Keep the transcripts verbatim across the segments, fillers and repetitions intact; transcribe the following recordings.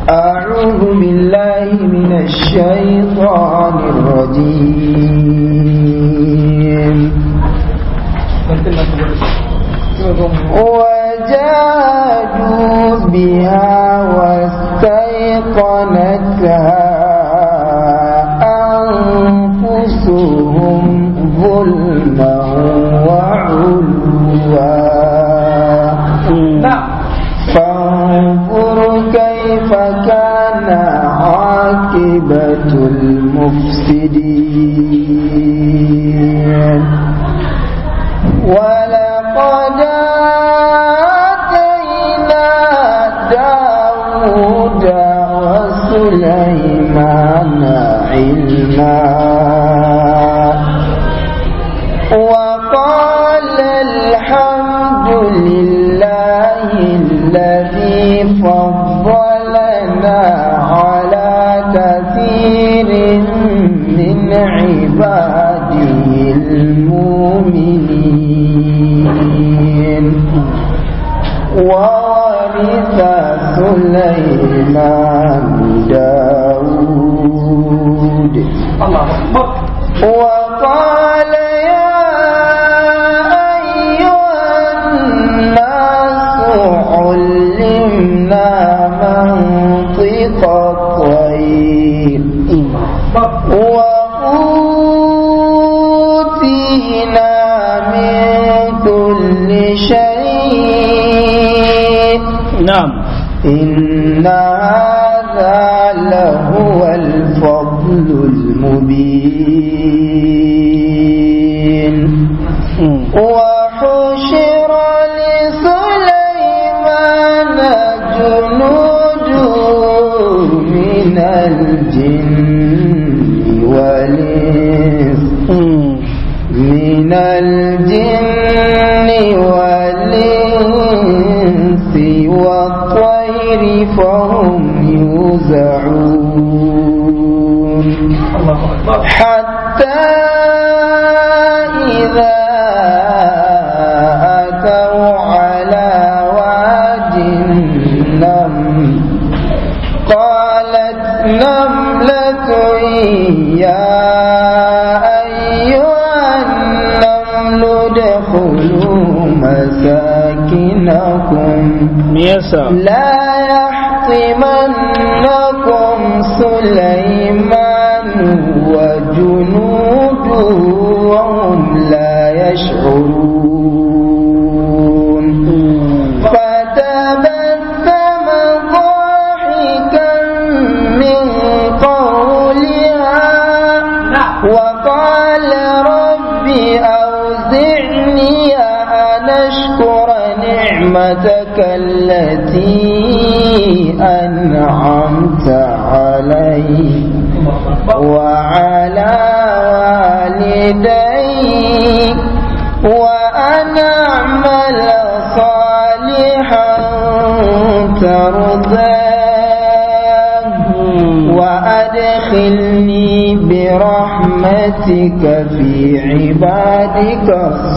أعوذ بالله من الشيطان الرجيم وجادوا بها واستيقنتها أنفسهم ظلما وعلوا فانظر كيف كان عاقبة المفسدين ولقد آتينا داود وسليمان علما وقال الحمد لله الذي فضلنا على كثير من عباده المؤمنين وورث سليمان داود وقال يا أيها الناس علمنا منطق الطير وأوتينا من كل شيء نعم إن هذا لهو الفضل المبين وحشر لسليمان جنوده من الجن والإنس من الجن والإنس والطير فهم يوزعون حتى إذا أتوا على واد النمل قالت نملة يا أيها النمل ادخلوا مساكنكم لا يحطمنكم سليمان وجنوده وهم لا يشعرون فتبسم ضاحكا من قولها وقال رب أوزعني أن أشكر نعمتك التي أنعمت علي وعلى والدي وأن أعمل صالحا ترضاه وأدخلني برحمتك في عبادك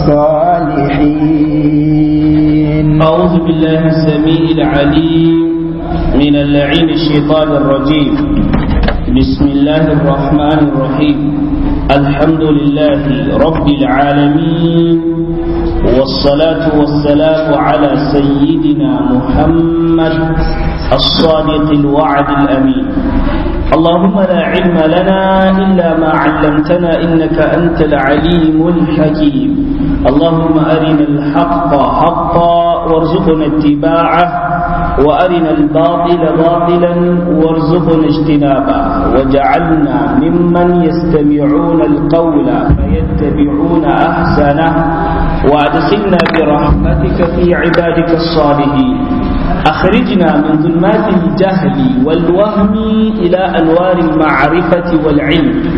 الصالحين. أعوذ بالله السميع العليم من اللعين الشيطان الرجيم. بسم الله الرحمن الرحيم. الحمد لله رب العالمين والصلاة والسلام على سيدنا محمد الصادق الوعد الأمين. اللهم لا علم لنا إلا ما علمتنا إنك أنت العليم الحكيم. اللهم أرنا الحق حقا وارزقنا اتباعه وأرنا الباطل باطلا وارزقنا اجتنابه واجعلنا ممن يستمعون القول فيتبعون أحسنه وأدخلنا برحمتك في عبادك الصالحين. أخرجنا من ظلمات الجهل والوهم إلى أنوار المعرفة والعلم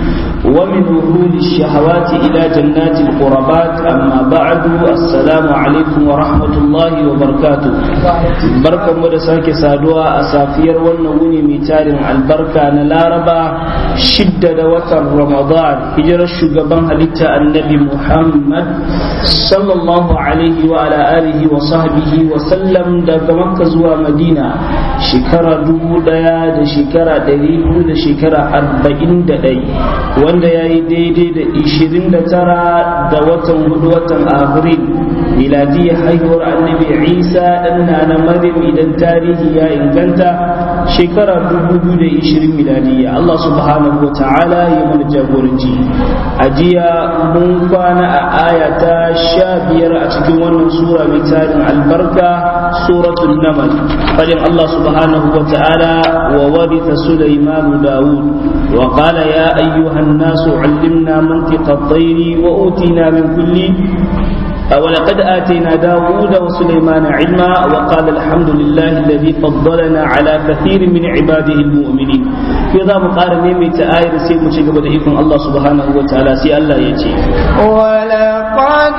ومن وصول الشهوات إلى جنات القربات. أما بعد، السلام عليكم ورحمة الله وبركاته. بركة مدساك سادوا أسافير ونوني ميتار البركة نلاربا شدة وتر رمضان هجر الشقبان هلتا النبي محمد صلى الله عليه وعلى آله وصحبه وسلم دا مكة زوا مدينة شكرا دبو ديا دا شكرا دريبو دا شكرا أربعين دا دي wanda ya yi daidai da ishirin da tara da watan hudu watan abril miladiyya haihuwar annabi isa dan na maryam idan tarihi ya inganta shekara dubu biyu da ishirin miladiyya. Allah subhanahu wa ta'ala ya mana jagoranci. A jiya mun kwana a aya ta sha biyar a cikin wannan sura mai tarin albarka, suratul namal. Fadin Allah subhanahu wa ta'ala wa waritha Sulaiman Dawud wa qala ya ayyuhan الناس علمنا منطق الطير وأوتينا من كل ولقد آتينا داود وسليمان علما وقال الحمد لله الذي فضلنا على كثير من عباده المؤمنين. في ذا مقارنة من تآير سيد مشيك بدأيكم الله سبحانه وتعالى سي الله يجي ولقد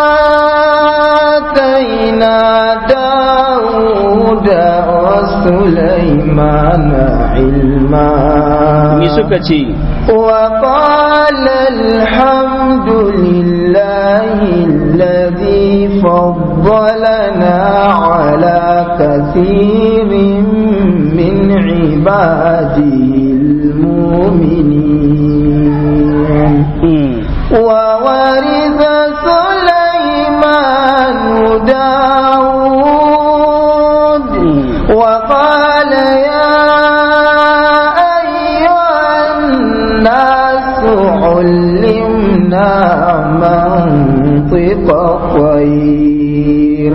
آتينا داود وسليمان علما وقال الحمد لله الذي فضلنا على كثير من عباده المؤمنين. وورث سليمان داود وقال يا علمنا منطق الطير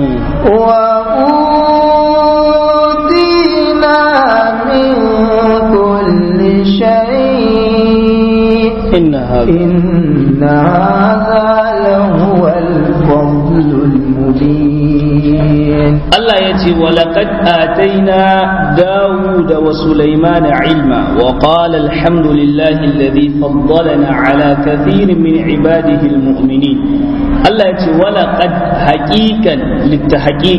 وأوتينا من كل شيء إن هذا لهو الفضل المبين. الله يتي ولقد آتينا داود وسليمان علما وقال الحمد لله الذي فضلنا على كثير من عباده المؤمنين. الله يتي ولقد حقيقا للتحقيق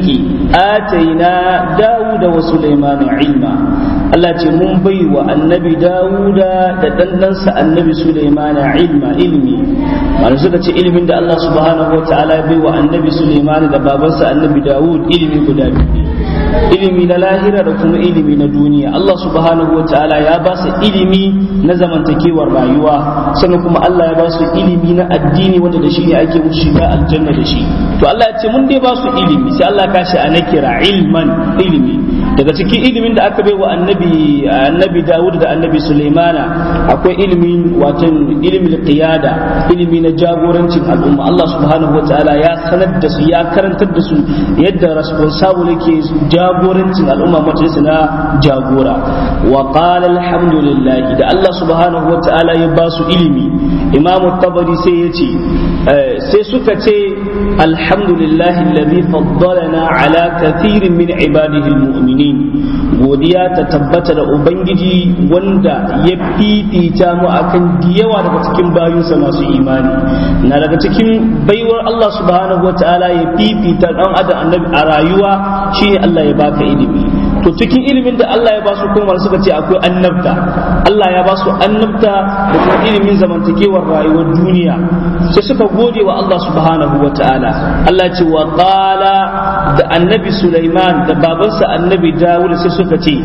آتينا داود وسليمان علما. Allah ce mun bai wa annabi Dawuda da ɗanɗansa annabi Sulaimana ilma ilmi. Wanda suka ce ilimin da Allah subhanahu wa ta'ala bai wa annabi Sulaimana da babansa annabi Dawud ilimi guda biyu. Ilimi na lahira da kuma ilimi na duniya. Allah subhanahu wa ta'ala ya ba su ilimi na zamantakewar rayuwa, sannan kuma Allah ya ba su ilimi na addini wanda da shi ne ake musu shiga aljanna da shi. To Allah ya ce mun dai ba su ilimi, sai Allah ka shi a nakira ilman ilimi. Daga cikin ilimin da aka bai wa annabi annabi Dawud da annabi Sulaimana akwai ilimin watan ilimin qiyada, ilimi na jagorancin al'umma. Allah subhanahu wataala ya sanar da su, ya karantar da su yadda responsible yake jagorancin al'umma, majalisa na jagora. Wa qala alhamdulillah, da Allah subhanahu wataala ya ba su ilimi. Imam Tabari sai ya ce sai suka ce alhamdulillah alladhi faddalana ala kathirin min ibadihi almu'minin. Godiya ta tabbata da Ubangiji wanda ya fifita mu akan yawa daga cikin bayinsa masu imani. Na daga cikin baiwar Allah subhanahu wa ta'ala ya fifita dan adam annabi a rayuwa shine Allah ya baka ilimi. To cikin ilimin da Allah ya ba su kuma suka ce akwai annabta. Allah ya ba su annabta da kuma ilimin zamantakewar rayuwar duniya. Sai suka gode wa Allah subhanahu wa ta'ala. Allah ya ce wa qala da annabi Sulaiman da babansa annabi Dawud sai suka ce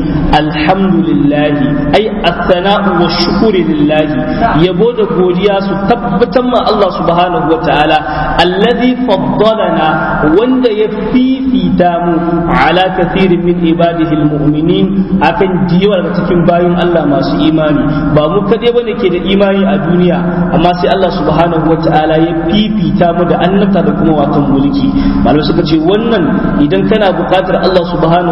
alhamdulillah, ai as-sana'u wa shukru lillahi, yabo da godiya su tabbatar ma Allah subhanahu wa ta'ala alladhi faddalana, wanda ya fifita mu ala kathirin min ibadihi almu'minin, akan diyawa daga cikin bayin Allah masu imani. Ba mu kade bane ke da imani a duniya, amma sai Allah subhanahu wa ta'ala ya fifita mu da annabta da kuma watan mulki. Malamai suka ce wannan idan kana buƙatar Allah subhanahu wa ta'ala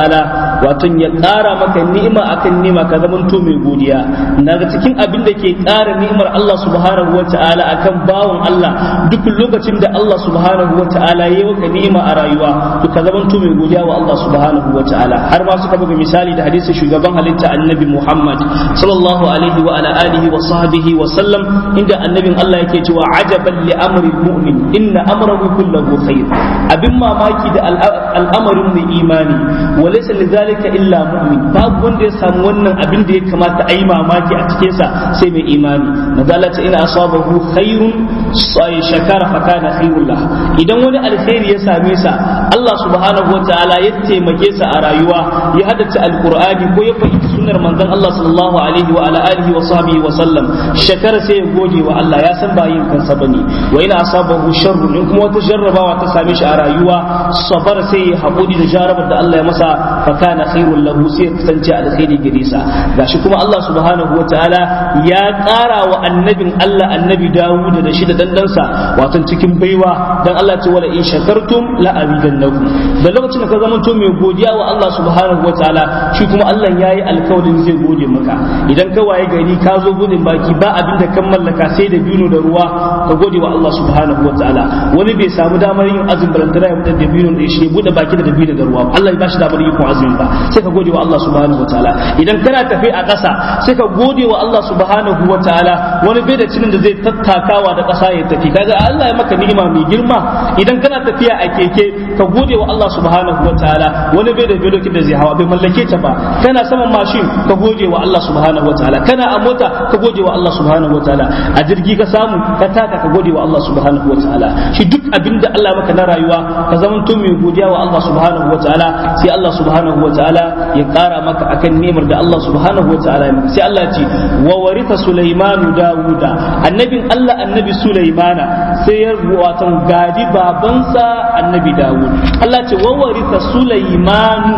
wataala wato ya ƙara maka ni'ima akan ni'ima ka zamanto mai godiya. Daga cikin abin da ke ƙara ni'imar Allah subhanahu wataala akan bawon Allah duk lokacin da Allah subhanahu wataala ya yi maka ni'ima a rayuwa to ka zamanto mai godiya wa Allah subhanahu wataala. Har ma suka buga misali da hadisin shugaban halitta annabi Muhammad sallallahu alaihi wa ala alihi wa sahbihi wa sallam inda annabin Allah yake cewa ajaban li amri mu'min inna amrahu kulluhu khair. Abin mamaki da al'amarin mai imani wa laysa lidhalika illa mu'min, babu wanda ya samu wannan abin da ya kamata a yi mamaki a cikin sa sai mai imani. Madalata ina asabahu khairun sai shakara fa kana khairul lah. Idan wani alkhairi ya same sa Allah subhanahu wa ta'ala ya taimake sa a rayuwa ya haddace alqur'ani ko ya fahimci sunnar manzon Allah sallallahu alaihi wa ala alihi wa sahbihi wa sallam, shakara sai ya gode wa Allah, ya san ba yin kansa bane. Wa ina asabahu sharrun, in kuma wata jarrabawa ta same shi a rayuwa sabar sai ya haƙuri da jarabar da Allah ya masa fa kana khairul lahu, sai ya kasance alkhairi gare sa. Gashi kuma Allah subhanahu wa ta'ala ya ƙara wa annabin Allah annabi Dawud da shi da dandansa wato cikin baiwa dan Allah ce wala in shakartum la azidannakum. Da lokacin da ka zama to mai godiya wa Allah subhanahu wa ta'ala shi kuma Allah yayi alkawarin zai gode maka. Idan ka waye gari ka zo gudun baki ba abin da kan mallaka sai da bino da ruwa, ka gode wa Allah subhanahu wa ta'ala. Wani bai samu damar yin azumin balantana ya fitar da bino da shi bude baki da dabino da ruwa, Allah ya bashi damar yin azumin ba, sai ka gode wa Allah subhanahu wa ta'ala. Idan kana tafi a ƙasa sai ka gode wa Allah subhanahu wa ta'ala. Wani bai da cinin da zai tattakawa da ƙasa ya tafi, kaga Allah ya maka ni'ima mai girma. Idan kana tafiya a keke ka gode wa Allah subhanahu wa ta'ala. Wani bai da bilokin da zai hawa bai mallake ta ba, kana saman mashin ka gode wa Allah subhanahu wa ta'ala. Kana a mota ka gode wa Allah subhanahu wa ta'ala. A jirgi ka samu ka taka ka gode wa Allah subhanahu wa ta'ala. Shi duk abinda Allah maka na rayuwa ka zama to mai godiya wa Allah subhanahu wa ta'ala, sai Allah subhanahu wa ta'ala ya kara maka akan ni'imar da Allah subhanahu wa ta'ala ya maka. Sai Allah ya ce wa waritha Sulaimanu Dawuda, annabin Allah annabi Sulaimana sai ya watan gadi babansa annabi Dawud. Allah ce wa waritha Sulaimanu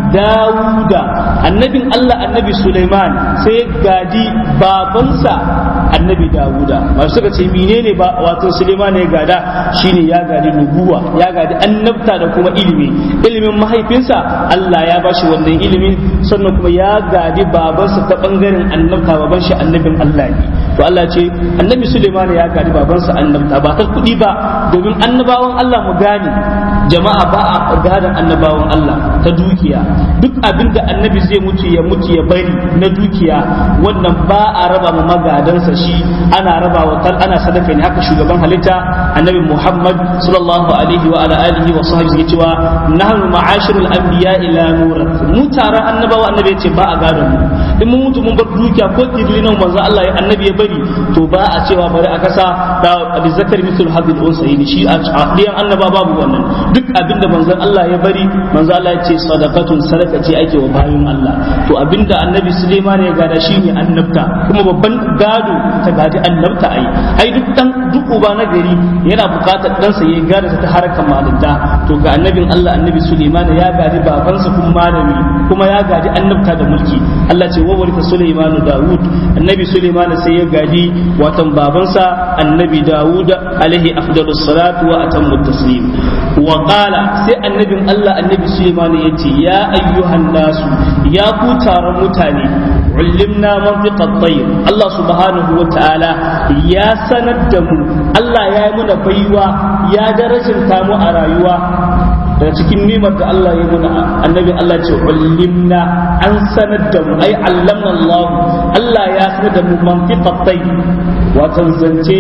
Dawuda, annabin Allah annabi Sulaiman sai ya gadi babansa annabi Dawuda. Masu suka ce menene ba wato Sulaiman ya gada, shine ya gadi nubuwa, ya gadi annabta da kuma ilimi. Ilimin mahaifinsa Allah ya bashi wannan ilimin, sannan kuma ya gadi babansa ta bangaren annabta, baban shi annabin Allah ne. To Allah ce annabi Sulaiman ya gadi babansa annabta ba ta kudi ba, domin annabawan Allah mu gane jama'a ba a gadan annabawan Allah ta dukiya. Duk abinda annabi zai mutu ya mutu ya bari na dukiya wannan ba a raba ma magadansa shi, ana raba wa tal ana sadaka ne. Haka shugaban halitta annabi Muhammad sallallahu alaihi wa ala alihi wa sahbihi cewa nahnu ma'ashirul anbiya ila nurat, mu taron annabawa annabi yace ba a gadon mu. In mun mutu mun bar dukiya ko kidlinan manzo Allah ya annabi ya bari to ba a cewa bari a kasa da bizakari misul hadil unsayni, shi a diyan annaba babu wannan. Duk abinda manzo Allah ya bari manzo Allah ya ce sadaqatun, sadaka ce ake wa bayin Allah. To abinda annabi Sulaiman ya gada shine annabta, kuma babban gado ta gadi annabta. ai ai duk dan duk uba na gari yana bukatar ɗansa ya gada ta harkar malinta. To ga annabin Allah annabi Sulaiman ya gadi babansa kuma malami, kuma ya gadi annabta da mulki. Allah ce wa warita Sulaiman Dawud, annabi Sulaiman sai ya gadi watan babansa annabi Dawud alaihi afdalus salatu wa atammu taslim. Wa qala, sai annabin Allah annabi Sulaiman yace ya ayyuhan nasu, ya ku taron mutane, ulimna mantiqat tayr, Allah subhanahu wa ta'ala ya sanar da mu, Allah ya yi muna baiwa, ya darajarta mu a rayuwa. Daga cikin nimar da Allah ya muna, annabi Allah ce ulimna, an sanar da mu, ai allamna Allah, Allah ya sanar da mu mantiqat tayr, wato zance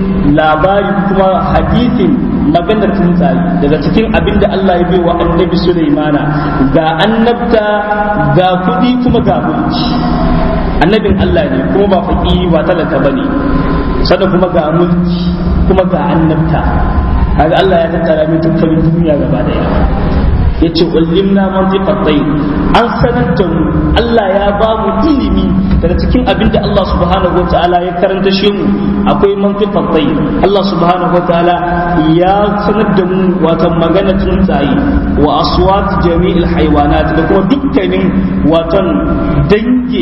labari kuma hadithin maganar tsuntsaye. Daga cikin abin da Allah ya bai wa annabi Sulaimana ga annabta ga kudi kuma ga mulki. Annabin Allah ne kuma ba faƙi ba talaka bane, sannan kuma ga mulki kuma ga annabta. Kaga Allah ya tattara mai tattalin duniya gaba daya. Yace ulimna mantiqat tayr, an sanar da mu, Allah ya ba mu ilimi. Daga cikin abin da Allah subhanahu wataala ya karanta shi mu akwai mantiqat tayr. Allah subhanahu wataala ya sanar da mu watan magana tsuntsaye wa aswat jami'il haywanat, da kuma dukkanin watan dange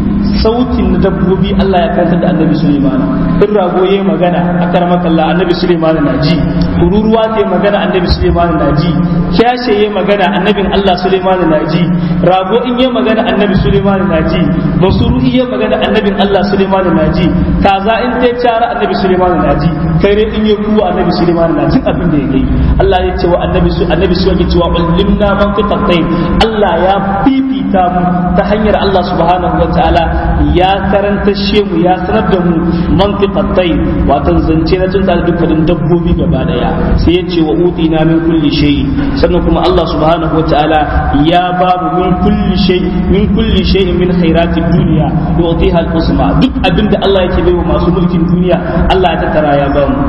sautin dabbobi Allah ya kantar da annabi Sulaiman. In rago yayi magana akaramaka Allah annabi Sulaiman na ji, kururuwa ta magana annabi Sulaiman na ji, kyashe yayi magana annabin Allah Sulaiman na ji, rago in yayi magana annabi Sulaiman na ji, basuru in yayi magana annabin Allah Sulaiman na ji, kaza in ta cara annabi Sulaiman na ji, kai ne in yayi kuwa annabi Sulaiman na ji abin da yake. Allah ya ce wa annabi su annabi su yake cewa ullimna man fiqatayn, Allah ya fifita mu ta hanyar Allah subhanahu wa ta'ala ya karanta shemu ya sanar da mu man fiqatayn, wato zance na tunda dukkanin dabbobi gaba daya. Sai ya ce wa utina min kulli shay, sannan kuma Allah subhanahu wa ta'ala ya ba mu min kulli shay min kulli shay min khairati dunya yu'tiha al-usma, duk abinda Allah yake baiwa masu mulkin duniya Allah ya tattara ya ba mu.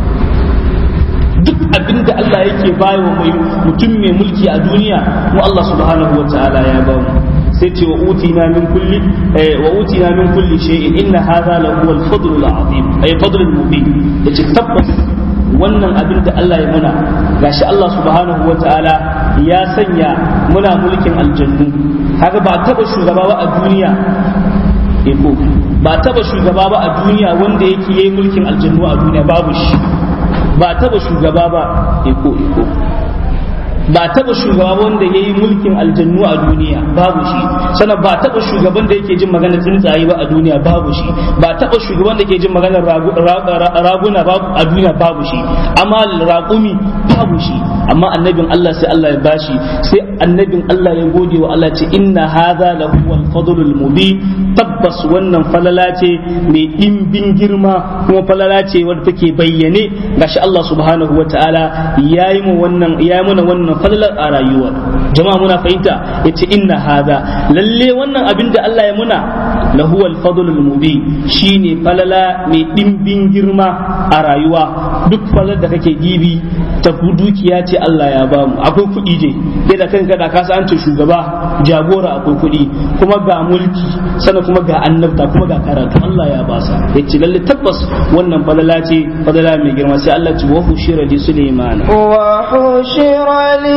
Duk abinda Allah yake bayo mai mutum mai mulki a duniya mu Allah subhanahu wa ta'ala ya ba mu. sai ce wa utina min kulli wa utina min kulli shay'in inna hadha la huwa al-fadl al-azim ay fadl al-mubin. yace tabbas wannan abin da Allah ya muna gashi Allah subhanahu wa ta'ala ya sanya muna mulkin aljannu. haka ba taba shugaba ba a duniya eko ba taba shugaba ba a duniya wanda yake yayi mulkin aljannu a duniya, babu shi. ba taba shugaba ba eko eko ba taba shugaba wanda yayi mulkin aljannu a duniya, babu shi. sannan ba taba shugaban da yake jin maganar tsuntsaye ba a duniya, babu shi. ba taba shugaban da yake jin maganar raguna a duniya, babu shi. amma raƙumi babu shi. amma annabin Allah sai Allah ya bashi, sai annabin Allah ya gode wa Allah ce inna hadha lahu al-fadlul mubin, tabbas wannan falala ce mai dimbin girma kuma falala ce wadda take bayyane. gashi Allah subhanahu wa ta'ala yayi mu wannan yayi mana wannan falalar a rayuwa. jama'a muna fahimta, yace inna hadha, lalle wannan abin da Allah ya muna lahu al-fadlul mubin, shine falala mai dimbin girma a rayuwa. duk falar da kake gibi ta dukiya ce Allah ya bamu. akwai kuɗi je kai da kanka da kasa an ce shugaba jagora, akwai kuɗi kuma ga mulki sannan kuma ga annabta kuma ga karatu Allah ya basa. yace lalle tabbas wannan falala ce falala mai girma. sai Allah ce wa hushira li Sulaiman wa hushira li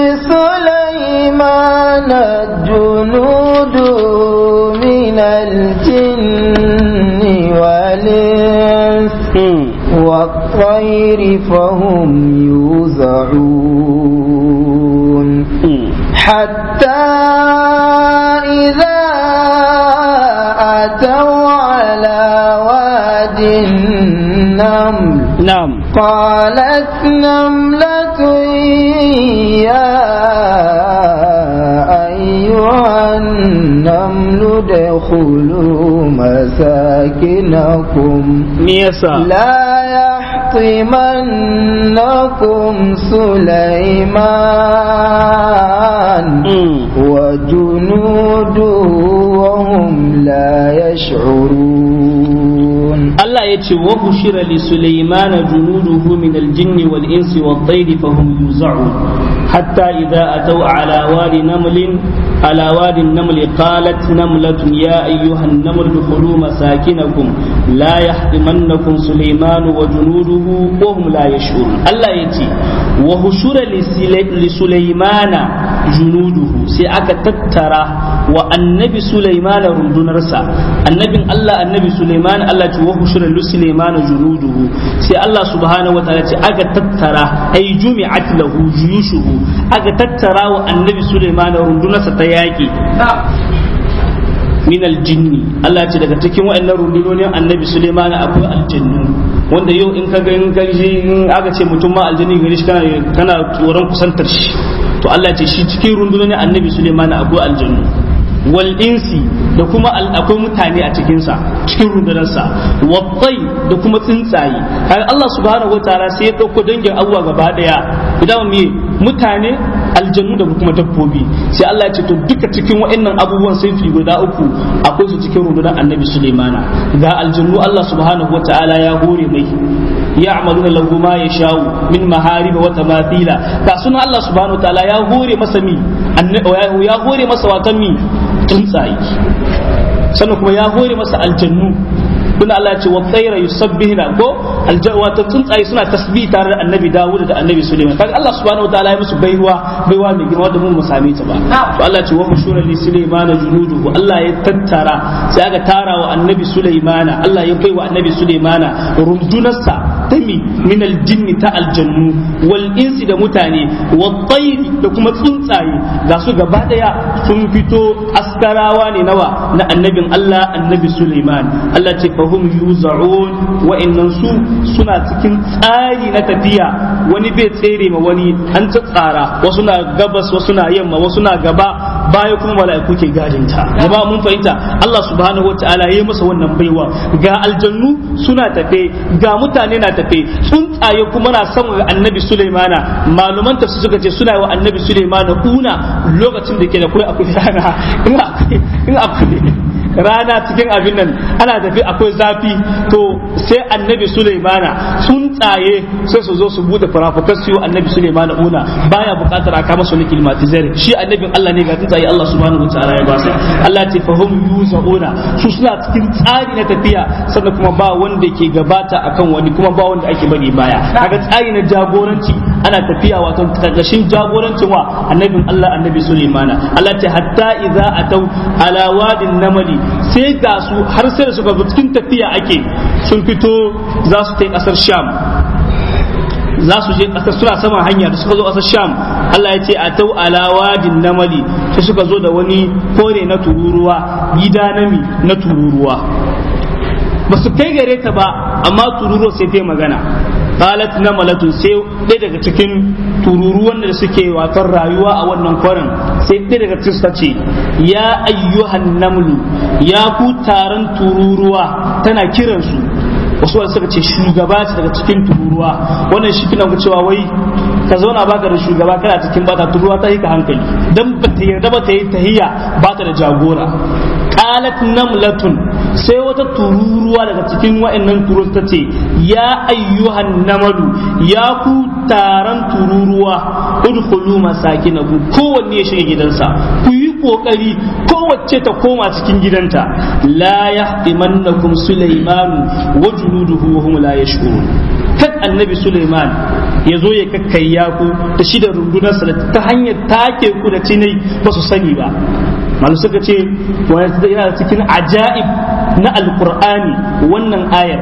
Sulaiman junudu min al-jinni wal والطير فهم يوزعون حتى إذا أتوا على واد النمل نعم قالت نملة يا أيها النمل ادخلوا مساكنكم لا يحطمنكم سليمان وجنوده وهم لا يشعرون. الله يتي وبشر لسليمان جنوده من الجن والإنس والطير فهم يوزعون حتى إذا أتوا على واد نمل على واد النمل قالت نملة يا أيها النمل ادخلوا مساكنكم لا يحطمنكم سليمان وجنوده وهم لا يشعرون. الله يتي وحشر لسليمان جنوده سي أكا تترى والنبي سليمان رندنرسا النبي الله النبي سليمان الله وحشر لسليمان جنوده سي الله سبحانه وتعالى أكا تترى أي جمعت له جيوشه أكا تترى والنبي سليمان رندنرسا تياكي min aljinni. Allah ce daga cikin wa'annan rundunonin annabi Suleiman akwai aljannu wanda yau in ka ga in ka ji in aka ce mutum ma aljanni gare shi kana kana tsoron kusantar shi, to Allah ce shi cikin rundunonin annabi Suleiman akwai aljannu wal insi da kuma akwai mutane a cikin sa cikin rundunarsa wattai da kuma tsuntsaye. har Allah subhanahu wataala sai ya dauko dangin abuwa gaba daya idan me mutane aljannu da kuma dabbobi. sai Allah ya ce to duka cikin waɗannan abubuwan sai fi guda uku akwai su cikin rundunar annabi Sulaimana. ga aljannu Allah subhanahu wataala ya hore mai ya'maluna lahu ma yasha'u min mahariba wa tamathila. ga sunan Allah subhanahu wataala ya hore masa mi ya hore masa watan mi tsuntsaye, sannan kuma ya hore masa aljannu. Kuna Allah ce wa tsaira yusabbihuna ko aljawa ta tsuntsaye suna tasbih tare da annabi Dawud da annabi Sulaiman. kaga Allah subhanahu wataala ya musu baiwa baiwa mai girma da mun mu same ta ba. to Allah ce wa hushura li Sulaiman junuduhu, Allah ya tattara sai aka tara wa annabi Sulaiman, Allah ya baiwa annabi Sulaiman rundunarsa tami min aljinni ta aljannu wal insi da mutane wat tayri da kuma tsuntsaye ga su gaba daya sun fito askarawa ne nawa na annabin Allah annabi Sulaiman Allah ce fahum yuza'un wa innan su suna cikin tsari na tafiya wani bai tsere ma wani an tsara wasu na gabas wasu na yamma wasu na gaba baya kuma mala'iku ke gadinta jama'a mun fahimta Allah subhanahu wataala yayi masa wannan baiwa ga aljannu suna tafe ga mutane na tafe tsuntsaye kuma na sama ga annabi Sulaimana maluman tafsir suka ce suna wa annabi Sulaimana kuna lokacin da ke da kai akwai rana in akwai rana cikin abin nan ana tafi akwai zafi to sai annabi Sulaimana tsuntsaye sai su zo su bude farafukan su annabi Sulaimana una baya bukatar aka masa wani kilmatizar shi annabin Allah ne ga tsuntsaye Allah subhanahu wataala ya ba su Allah ce fahum yuzauna su suna cikin tsari na tafiya sannan kuma ba wanda ke gabata akan wani kuma ba wanda ake bari baya kaga tsari na jagoranci ana tafiya wato karkashin jagorancin wa annabin Allah annabi Sulaimana Allah ce hatta idza atau ala wadin namali sai ga su har sai da suka zo cikin tafiya ake sun fito za su kai kasar Sham za su je kasar suna saman hanya da suka zo kasar Sham Allah ya ce atau ala wadin namali sai suka zo da wani kore na tururuwa gida nami na tururuwa ba su kai gare ta ba amma tururuwa sai ta magana qalat namalatun sai ɗaya daga cikin tururuwan da suke wasan rayuwa a wannan kwarin sai ɗaya daga cikin ta ce ya ayyuhan namlu ya ku taron tururuwa tana kiransu wasu wanda suka ce shugaba ce daga cikin tururuwa wannan shi kina ga cewa wai ka zauna baka da shugaba kana cikin bata tururuwa ta yi ka hankali dan ba ta yarda ba ta yi tahiyya ba ta da jagora qalat namlatun sai wata tururuwa daga cikin wa'annan tururuwa ta ce ya ayyuhan namalu ya ku taron tururuwa udkhulu masakinakum kowanne ya shiga gidansa ku yi kokari kowace ta koma cikin gidanta la yahtimannakum sulaimanu wa junuduhu wa hum la yash'urun kan annabi Sulaiman ya zo ya kakkayya ku da shi da rundunarsa ta hanyar take ku da tinai ba su sani ba malu suka ce wani yana cikin ajaib na alqur'ani wannan ayar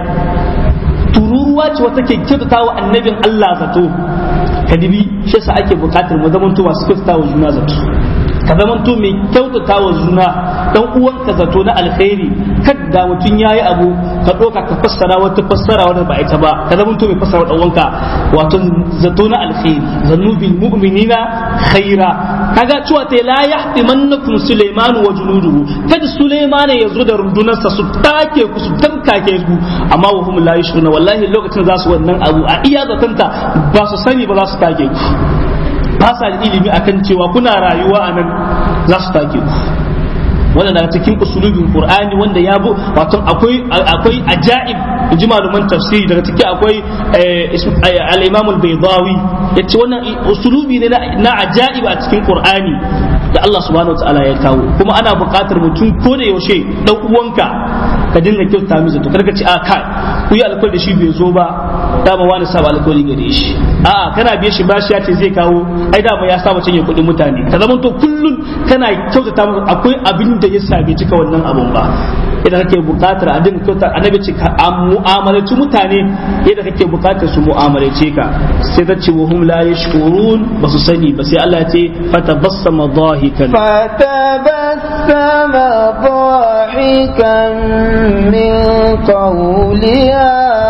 tururuwa ce wata ke kyautata wa annabin Allah zato kadibi shi yasa ake bukatar mu zamanto masu kyautata wa juna zato ka zamanto mai kyautata wa juna dan uwanka zato na alkhairi kada mutun yayi abu ka doka ka fassara wata fassara wanda ba ita ba ka zamanto mai fassara dan uwanka wato zato na alkhairi zannu bil mu'minina khaira kaga cewa ta la yahtimannakum Sulaiman wa junuduhu kada Sulaiman ya zo da rundunarsa su take ku su tankake ku amma wa hum la yashuruna wallahi lokacin za su wannan abu a iya zatanta ba su sani ba za su take ku ba sa da ilimi akan cewa kuna rayuwa a nan za su take ku wannan daga cikin usulubin Qur'ani wanda ya bu wato akwai akwai ajaib ji malaman tafsiri daga ciki akwai al-Imam al-Baydawi yace wannan usulubi ne na ajaib a cikin Qur'ani da Allah subhanahu wataala ya kawo kuma ana buƙatar mutum ko da yaushe dan uwanka ka dinga kyauta masa to karka ci a kai ku yi alƙawari da shi bai zo ba dama wani saba alƙawari gare shi a'a kana biye shi bashi ya ce zai kawo ai dama ya saba cinye kuɗin mutane ka zama to kullun kana kyautata masa akwai abin da ya sabe cika wannan abun ba idan kake buƙatar a dinga kyauta annabi ce ka mu'amalaci mutane yadda kake buƙatar su mu'amalace ka sai ta ce wa hum la yashkurun ba su sani ba sai Allah ya ce fatabassama dhahikan fatabassama dhahikan min qawliha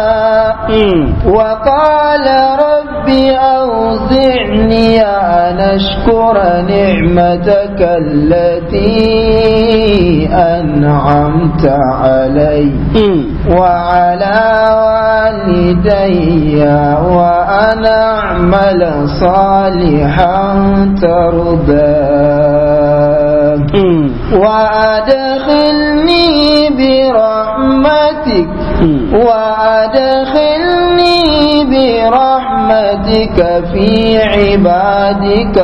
wa qala rabbi awzi'ni an ashkura ni'mataka allati an'amta علي وعلى والدي وأن أعمل صالحا ترضاه وأدخلني برحمتك وأدخلني برحمتك في عبادك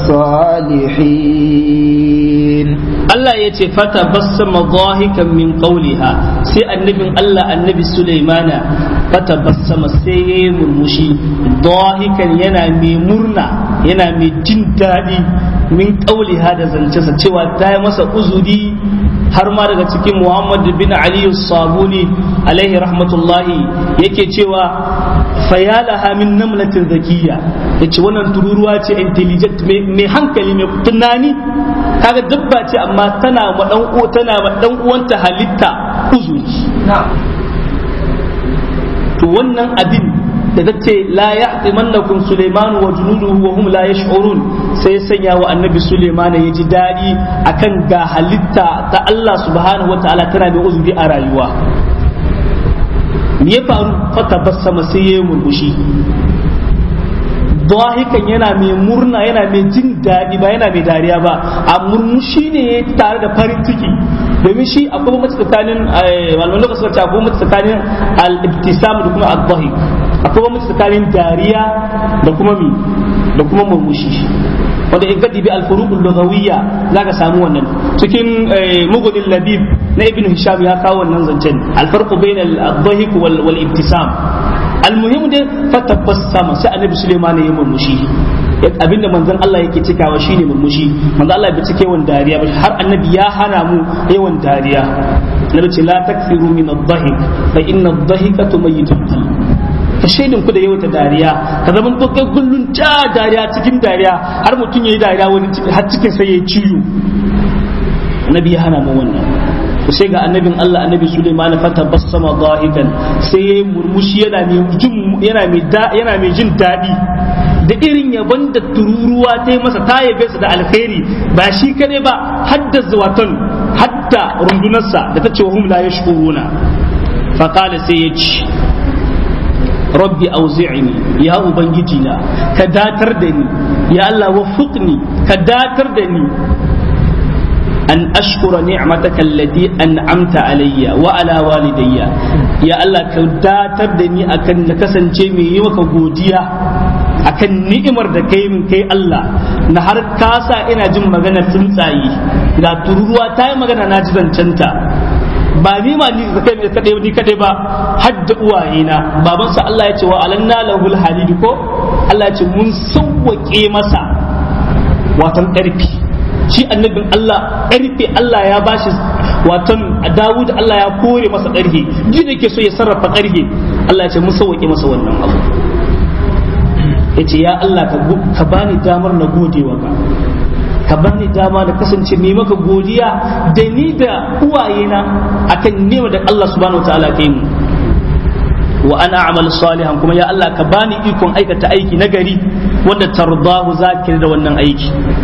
الصالحين Allah ya ce fata bassama dhahikan min qawliha sai annabin Allah annabi Sulaimana fata bassama sai yayi murmushi dhahikan yana mai murna yana mai jin daɗi min qawliha da zancensa cewa ta yi masa uzuri har ma daga cikin Muhammad bin Ali Sabuni alaihi rahmatullahi yake cewa fayalaha min namlatin zakiyya, yace wannan tururuwa ce intelligent mai hankali mai tunani, kaga dabba ce amma tana ma dan uwa tana ma dan uwanta halitta uzuri. to wannan abin da tace la ya'timannakum Sulaiman wa junuduhu wa hum la yash'urun, sai sanya wa annabi Sulaiman ya ji dadi akan ga halitta ta Allah subhanahu wataala tana da uzuri a rayuwa. me ya faru? fatabassama sai ya murmushi, dahikan yana mai murna yana mai jin dadi ba yana mai dariya ba, a murmushi ne tare da farin ciki, domin shi akwai mace tsakanin malaman lokacin suka ce akwai mace tsakanin al-ibtisam da kuma al-dahik, akwai mace tsakanin dariya da kuma mi da kuma murmushi, wanda in gadi bi al-furuq al-lughawiyya zaka samu wannan cikin Mughni al-Labib na Ibn Hisham ya kawo wannan zancen al-farqu bayna al-dahik wal ibtisam. al-muhim dai fatabassama sai annabi Sulaiman ya murmushi, abinda manzon Allah yake cikawa shine murmushi. manzon Allah bai cike yawan dariya ba, har annabi ya hana mu yawan dariya. nabi ce la taksiru min ad-dhahik fa inna ad-dhahika tumayyitu al-qalb, ka shaidin ku da yawan dariya, ka zaman to kai kullun ta dariya cikin dariya har mutun yayi dariya wani har cikin sai yayi ciwo. annabi ya hana mu wannan. to sai ga annabin Allah annabi Sulaiman fatabassama dhahikan, sai yayi murmushi yana mai jin yana mai yana mai jin dadi da irin yabon da tururuwa ta yi masa, ta yabe sa da alkhairi, ba shi kane ba hadda zawatan hatta rundunarsa da ta ce wa hum la yashkuruna. fa qala sai ya ce rabbi auzi'ni, ya ubangiji na ka datar da ni, ya Allah waffiqni ka datar da ni an ashkura ni'mataka allati an'amta alayya wa ala walidayya, ya Allah ka datar da ni akan na kasance mai yi maka godiya akan ni'imar da kai min kai Allah, na har ka sa ina jin maganar tsuntsaye, ga tururuwa ta yi magana na ji zancenta, ba ni ma ni da kai kadai ni kadai ba har da uwayena. babansa Allah ya ce wa alanna lahul halid ko Allah ya ce mun sauwake masa watan karfi, shi annabin Allah karfe Allah ya bashi, watan Dawud Allah ya kore masa karfe, ji da ke so ya sarrafa karfe, Allah ya ce mun sauwake masa wannan abu. yace ya Allah ka bani damar na gode wa ka ka bani dama da kasance mai maka godiya da ni da uwayena akan nema da Allah subhanahu wataala kai mu, wa ana a'mal salihan, kuma ya Allah ka bani ikon aikata aiki nagari wanda tardahu zakir da wannan aiki,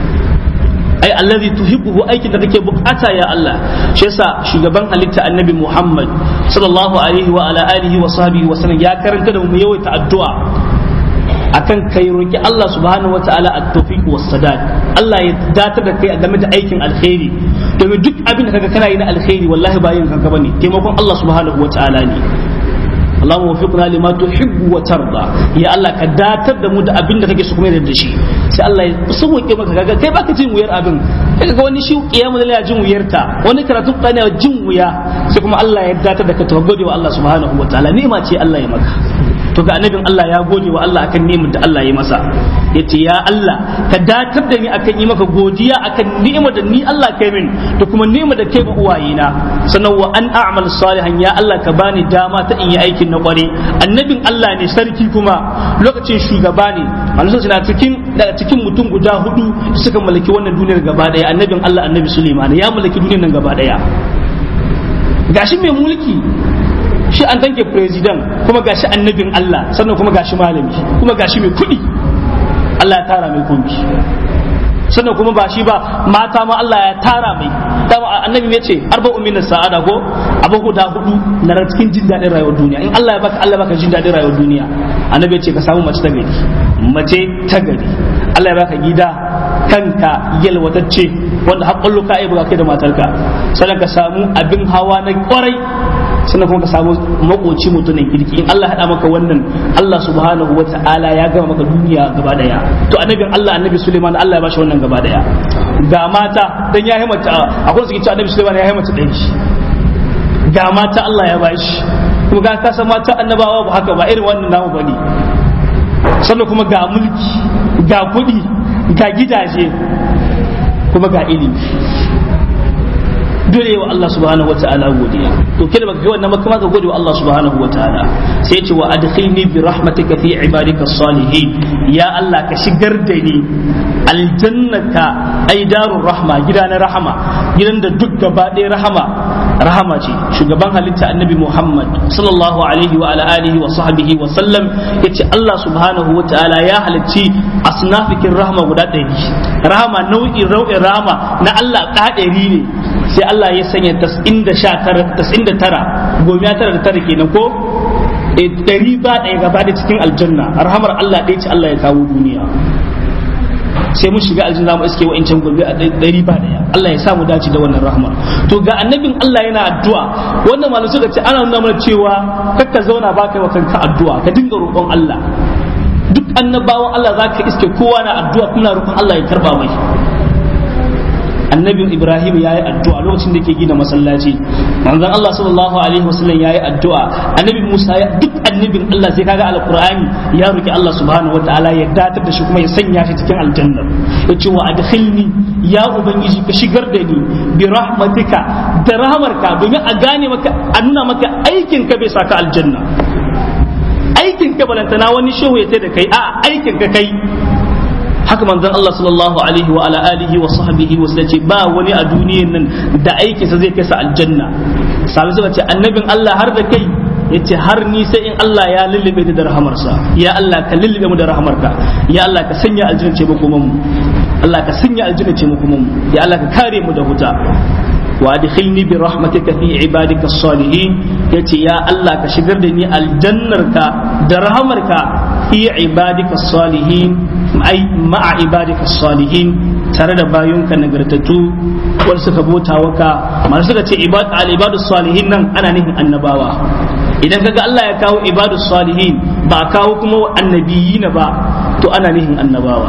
ai allazi tuhibbu, aikin da kake bukata ya Allah. shi yasa shugaban halitta annabi Muhammad sallallahu alaihi wa ala alihi wa sahbihi wa sallam ya karanta da mu yawaita addu'a akan kai roki Allah subhanahu wataala at-tawfiq was-sadad, Allah ya datar da kai game da aikin alkhairi, domin duk abin da kaga kana yi na alkhairi wallahi ba yin kanka bane, taimakon Allah subhanahu wataala ne. Allahumma waffiqna lima tuhibbu wa tarda, ya Allah ka datar da mu da abin da kake so kuma da shi, sai Allah ya sauke maka, kaga kai baka jin wuyar abin, kaga wani shi kiyamu da jin wuyarta, wani karatu kana jin wuya, sai kuma Allah ya datar da ka tawaggode wa Allah subhanahu wataala, ni'ima ce Allah ya maka. to ga annabin Allah ya gode wa Allah akan ni'imar da Allah ya masa, yace ya Allah ka datar da ni akan yi maka godiya akan ni'imar da ni Allah kai min da kuma ni'imar da kai ba uwayena, sannan wa an a'mal salihan, ya Allah ka bani dama ta in yi aikin na kware. Annabin Allah ne, sarki kuma lokacin shugaba ne, manzo suna cikin daga cikin mutum guda hudu suka mallaki wannan duniyar gaba daya. Annabin Allah annabi Sulaiman ya mallaki duniyar nan gaba daya, gashi mai mulki shi an tanke president, kuma gashi annabin Allah, sannan kuma gashi malami, kuma gashi mai kuɗi, Allah ya tara mai kumbi, sannan kuma ba shi ba mata ma Allah ya tara mai. Dama annabi ya ce arba'u min sa'ada ko abu guda hudu na cikin jin daɗin rayuwar duniya, in Allah ya baka Allah baka jin daɗin rayuwar duniya. Annabi ya ce ka samu mace ta gari, mace ta gari, Allah ya baka gida kanka yalwatacce wanda haƙƙallo ka aibu kai da matarka, sannan ka samu abin hawa na ƙwarai, sannan kuma ka samu makoci mutumin kirki. In Allah haɗa maka wannan, Allah subhanahu wa ta'ala ya gama maka duniya gaba daya. To annabin Allah annabi Suleiman Allah ya bashi wannan gaba daya. Ga mata dan ya himmata, akwai su ke cewa annabi Suleiman ya himmata ɗan shi. Ga mata Allah ya bashi, kuma ga kasa mata annabawa ba haka ba irin wannan namu bane. Sannan kuma ga mulki, ga kuɗi, ga gidaje, kuma ga ilimi. dole wa Allah subhanahu wataala godiya to kada baka ga wannan ba kuma ka gode wa Allah subhanahu wataala sai ce wa adkhilni bi rahmatika fi ibadika salihin ya Allah ka shigar da ni aljannaka ai darur rahma gida na rahama gidan da duk gaba ɗaya rahama rahama ce shugaban halitta annabi Muhammad sallallahu alaihi wa ala alihi wa sahbihi wa sallam yace Allah subhanahu wataala ya halicci asnafikin rahama guda ɗari rahama nau'in rau'in rahama na Allah ɗari ne sai Allah ya sanya tas'in da tara gomiya tara da tara kenan ko ɗari ba ɗaya gaba da cikin aljanna rahamar Allah ɗaya ce Allah ya kawo duniya sai mun shiga aljanna mu iske wa'incan gobe a ɗari ba ɗaya Allah ya samu dace da wannan rahmar to ga annabin Allah yana addu'a wannan malamai suka ce ana nuna mana cewa kakka zauna ba kai wa kanka addu'a ka dinga roƙon Allah duk annabawan Allah zaka iske kowa na addu'a kuna roƙon Allah ya karba mai annabin Ibrahim ya yi addu'a lokacin da ke gina masallaci manzon Allah sallallahu alaihi wasallam ya yi addu'a annabi Musa ya duk annabin Allah sai kaga alqur'ani ya roki Allah subhanahu wataala ya datar da shi kuma ya sanya shi cikin aljanna yace wa adkhilni ya ubangiji ka shigar da ni bi rahmatika da rahmarka domin a gane maka a nuna maka aikin ka bai saka aljanna aikin ka balantana wani shehu ya da kai a aikin ka kai haka manzon Allah sallallahu alaihi wa ala alihi wa sahbihi wa sallam ce ba wani a duniyar nan da aikinsa zai kai sa aljanna sabi suka ce annabin Allah har da kai yace har ni sai in Allah ya lullube ni da rahamarsa ya Allah ka lullube mu da rahamarka ya Allah ka sanya aljanna ce makoman mu Allah ka sanya aljanna ce makoman mu ya Allah ka kare mu da huta wa adkhilni bi rahmatika fi ibadika salihin yace ya Allah ka shigar da ni aljannarka da rahamarka fi ibadika salihin ai ma'a ibadika salihin tare da bayonka nagartattu wanda suka bota waka masu suka ce ibad al ibadus salihin nan ana nufin annabawa idan kaga Allah ya kawo ibadus salihin ba kawo kuma annabiyina ba to ana nufin annabawa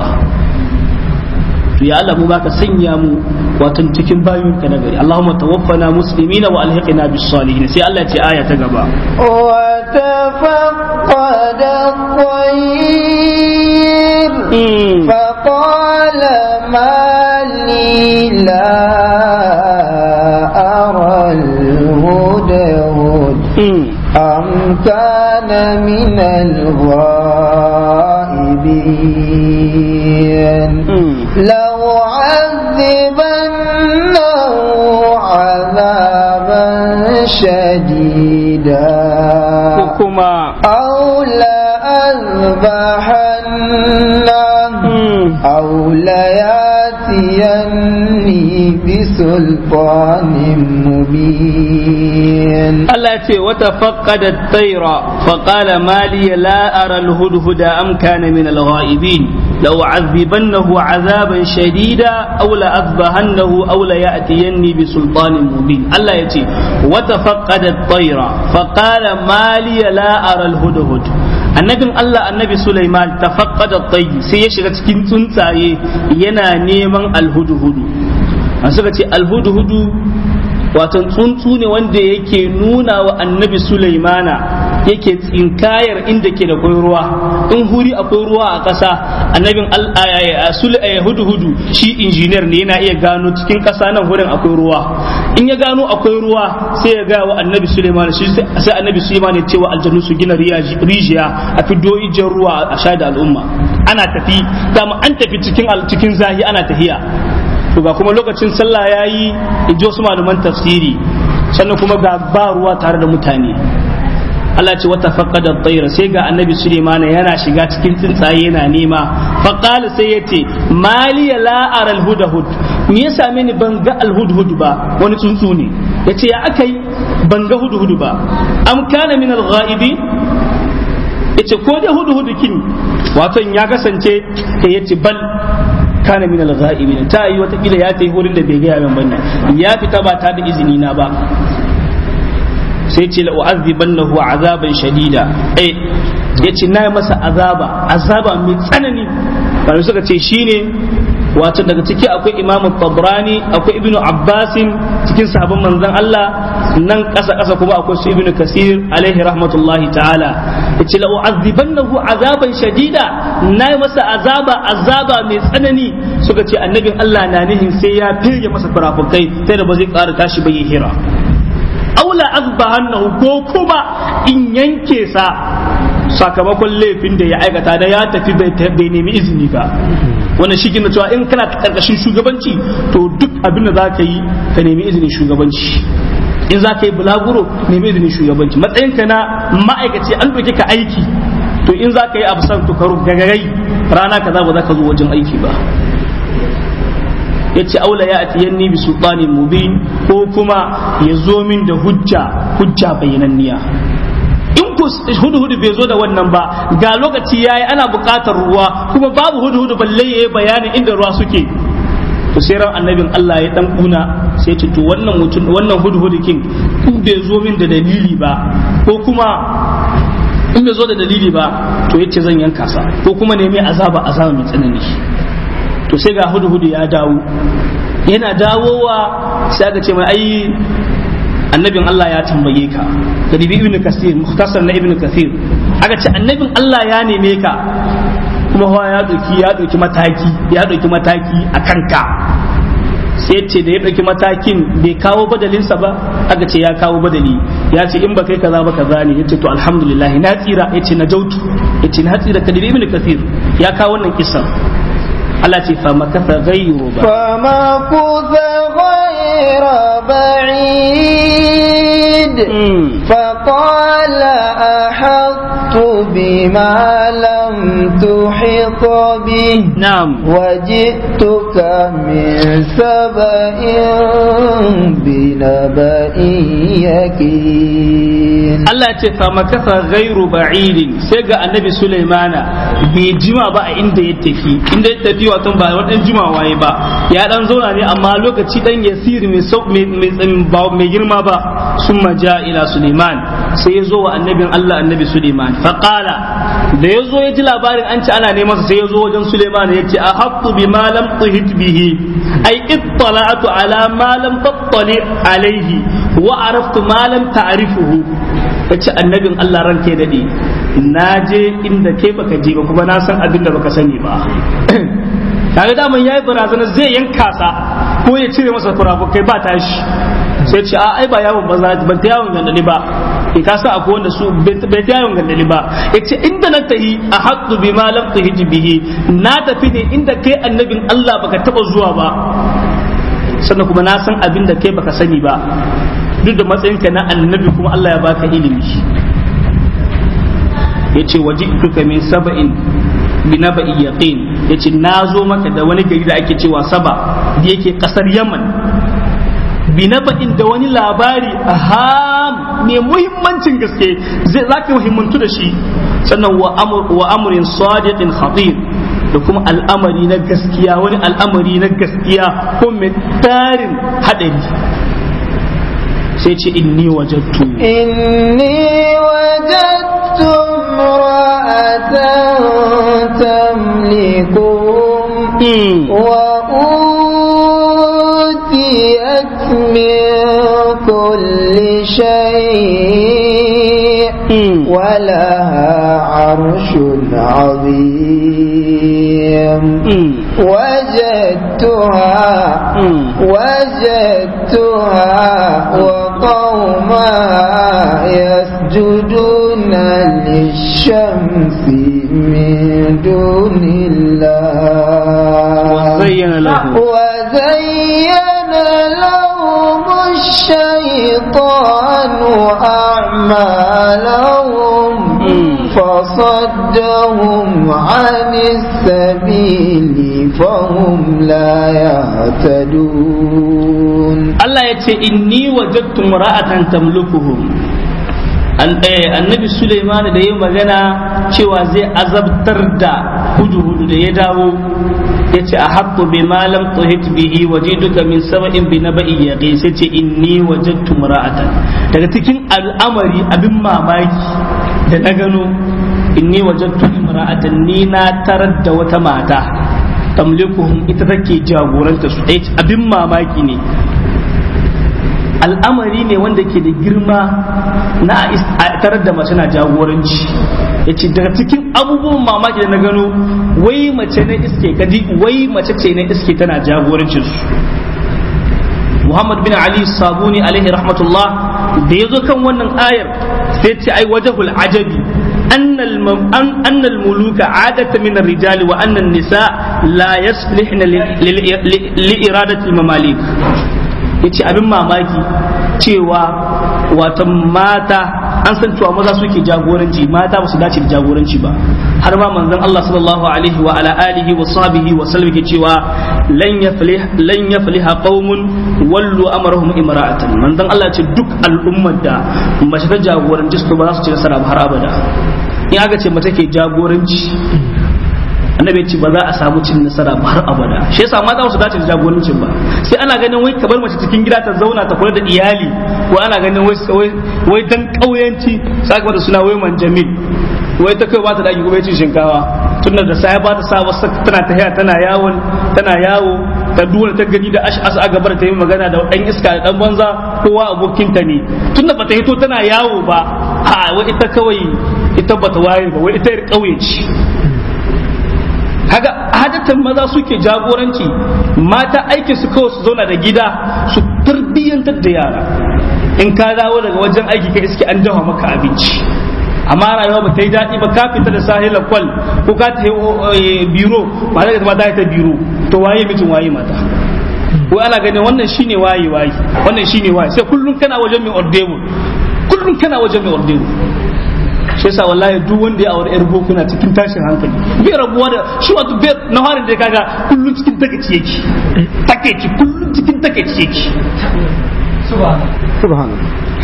to ya Allah mu baka sanya mu wato cikin bayonka na gari Allahumma tawaffana muslimina wa alhiqna bis salihin sai Allah ya ce aya ta gaba wa tafaqqada qayr fa qala ma li la ara al-hudhud am kana min al-ghaibin لو عذبنه عذابا شديدا أو لأذبحنه أو لياتيني بسلطان مبين التي وتفقد الطير فقال ما لي لا أرى الهدهد أم كان من الغائبين لو عذبنه عذابا شديدا أو لأذبحنه أو ليأتيني بسلطان مبين الله يتي وتفقد الطير فقال ما لي لا أرى الهدهد annabin Allah annabi Sulaiman tafaqqada at-tayy sai ya shiga cikin tsuntsaye yana neman alhudhudu an suka ce alhudhudu wato tsuntsu ne wanda yake nuna wa annabi Sulaimana yake tsinkayar inda ke da kwai ruwa in huri akwai ruwa a ƙasa annabin hudu-hudu shi injiniyar ne yana iya gano cikin ƙasa nan wurin akwai ruwa in ya gano akwai ruwa sai ya ga wa annabi Sulaiman sai annabi Sulaiman ya ce wa aljannu su gina rijiya a fiddo ijiyar ruwa a sha da al'umma ana tafi dama an tafi cikin cikin zahi ana tahiya to ga kuma lokacin sallah yayi in ji wasu malaman tafsiri sannan kuma ga ba ruwa tare da mutane Allah ce wata faqqada at-tayr sai ga annabi Sulaiman yana shiga cikin tsuntsaye yana nema faqala sai yace mali la ara al-hudhud me ya same ni ban ga al-hudhud ba wani tsuntsu ne yace ya akai ban ga hudhud ba am kana min al-ghaibin yace ko da hudhud kin wato ya kasance sai yace bal kana min al-ghaibin ta yi wata kila ya tayi wurin da bai ga yamin bane ya fita ba ta da izini na ba sai ce la u'adhibannahu azaban shadida eh yace na masa azaba azaba mai tsanani bari suka ce shine wato daga ciki akwai Imam Tabrani akwai Ibn Abbas cikin sahabban manzon Allah nan kasa kasa kuma akwai su Ibn Kasir alaihi rahmatullahi ta'ala yace la u'azzibannahu azaban shadida nayi masa azaba azaba mai tsanani suka ce annabin Allah na nihin sai ya firge masa farafukai sai da ba zai ƙara tashi ba yi hira aula azbahannahu ko kuma in yanke sa sakamakon laifin da ya aikata da ya tafi bai nemi izini ba wannan shi gina cewa in kana karkashin shugabanci to duk abin da za ka yi ka nemi izinin shugabanci in za ka yi bulaguro nemi izinin shugabanci matsayinka na ma'aikaci an ɗauke ka aiki to in za ka yi abu san to ka gagarai rana kaza ba za ka zo wajen aiki ba yace aula ya atiyanni bi sultanin mubin ko kuma ya zo min da hujja hujja bayananniya in ku hudu hudu bai zo da wannan ba ga lokaci yayi ana buƙatar ruwa kuma babu hudu hudu balle yayi bayanin inda ruwa suke to sai ran annabin Allah ya dan kuna sai ce to wannan mutum wannan hudu hudu kin in bai zo min da dalili ba ko kuma in bai zo da dalili ba to yace zan yanka sa ko kuma nemi azaba azaba mai tsanani to sai ga hudu hudu ya dawo yana dawowa sai aka ce mai ai annabin Allah ya tambaye ka da dibi ibn kasir mukhtasar na ibn kasir aka ce annabin Allah ya neme ka kuma hawa ya dauki ya dauki mataki ya dauki mataki a kanka sai ce da ya dauki matakin bai kawo badalinsa ba aka ce ya kawo badali ya ce in ba kai kaza ba kaza ne yace to alhamdulillah na tsira yace na jautu yace na tsira ka dibi ibn kasir ya kawo wannan kisan Allah ce fa makatha ghayru ba fa makatha ghayra ba'id fa qala ahattu bima lam tuhit bi na'am wajituka min sab'in bi naba'in yakin Allah ce fa makatha ghayru ba'id sai ga annabi Sulaimana bai jima ba a inda ya tafi inda ya tafi wato ba wadan jimawa yayi ba ya dan zauna ne amma lokaci dan yasiri mai sau mai mai girma ba summa ja ila Sulaiman sai ya zo wa annabin Allah annabi Sulaiman fa qala da ya zo ya ji labarin an ci ana neman sa sai ya zo wajen Sulaiman ya ce ahattu bima lam tuhit bihi ai ittala'tu ala ma lam tattali alayhi wa araftu ma lam ta'rifuhu yace annabin Allah ranke dade na je inda kai baka je ba kuma na san abin da baka sani ba kaga daman yayi barazana zai yanka sa ko ya cire masa furafukai ba tashi sai ce a ai ba yawon banza ban ta yawon gandali ba ke ka sa akwai wanda su bai ta yawon gandali ba yace inda na tahi a haqqu bima lam tahiji bihi na tafi ne inda kai annabin Allah baka taba zuwa ba sannan kuma na san abin da kai baka sani ba duk da matsayinka na annabi kuma Allah ya baka ilimi yace wajituka min sab'in binaba'i yaqin yace nazo maka da wani gari da ake cewa Saba da yake kasar Yaman binaba'in da wani labari aham mai muhimmancin gaske zai zaka muhimmantu da shi sannan wa amr wa amrin sadiqin khatir da kuma al'amari na gaskiya wani al'amari na gaskiya ko mai tarin hadari sai ce inni wajadtu inni wajadtu imra'atan tamlikum wa utiyat min kulli shay' wa laha 'arshun 'azim wajadtuha wajadtuha وقوما يسجدون للشمس من دون الله وزين لهم وزين لهم الشيطان أعمالهم فصدهم عن السبيل فهم لا يهتدون Allah ya ce inni wajadtu mar'atan tamlukuhum annabi Sulaiman da yayi magana cewa zai azabtar da hudu da ya dawo yace ahabbu bima lam tuhit bihi wajiduka min sab'in bi naba'i yaqin sai ce inni wajadtu mar'atan daga cikin al'amari abin mamaki da na gano inni wajadtu imra'atan ni na tarar da wata mata tamlikuhum ita take jagoranta su abin mamaki ne al'amari ne wanda ke da girma na a tarar da mace na jagoranci. Yace daga cikin abubuwan mamaki da na gano wai mace ne iske kadi wai mace ce ne iske tana jagorancin su. Muhammad bin Ali Sabuni alaihi rahmatullah da yazo kan wannan ayar sai ce ai wajhul ajabi أن أن الملوك عادة من الرجال وأن النساء لا يصلحن لإرادة المماليك. yace abin mamaki cewa wata mata an san cewa maza suke jagoranci mata ba su dace da jagoranci ba har ma manzon Allah sallallahu alaihi wa ala alihi wa sahbihi wa sallam ke cewa lan yaflih lan yafliha qaumun wallu amrahum imra'atan. Manzon Allah ce duk al'ummar da mace ta jagoranci su ba za su ci nasara har abada. In aka ce mace ke jagoranci annabi ce ba za a samu cin nasara ba har abada. Shi yasa mata su dace da jagorancin ba sai ana ganin wai ka bar mace cikin gida ta zauna ta kula da iyali ko ana ganin wai wai dan kauyanci saka mata suna wai manjamil wai ta kai ba ta daki gobe cin shinkawa tunda da sai ba ta sa wasu tana tahiya tana yawon tana yawo ta duwar ta gani da ash asa gabar ta yi magana da dan iska da dan banza kowa abokinta ne tunda ba ta hito tana yawo ba a wai ita kawai ita ba ta waye ba wai ita yar kauye ce. Kaga hadatan maza suke jagoranci mata aikin su kawai su zauna da gida su tarbiyyantar da yara in ka dawo daga wajen aiki ka iske an dafa maka abinci amma rayuwa ba ta yi daɗi ba ka fita da sahila kwal ko ka ta yi biro ba da mata ta biro to waye mijin waye mata wai ana ganin wannan shine waye waye wannan shine waye sai kullun kana wajen mai ordebu kullun kana wajen mai ordebu. Shi yasa wallahi duk wanda ya aure yar boko na cikin tashin hankali bai rabuwa da shi wato bai na harin da kaga kullun cikin takeici yake takeici kullun cikin takeici yake subhanallah subhanallah.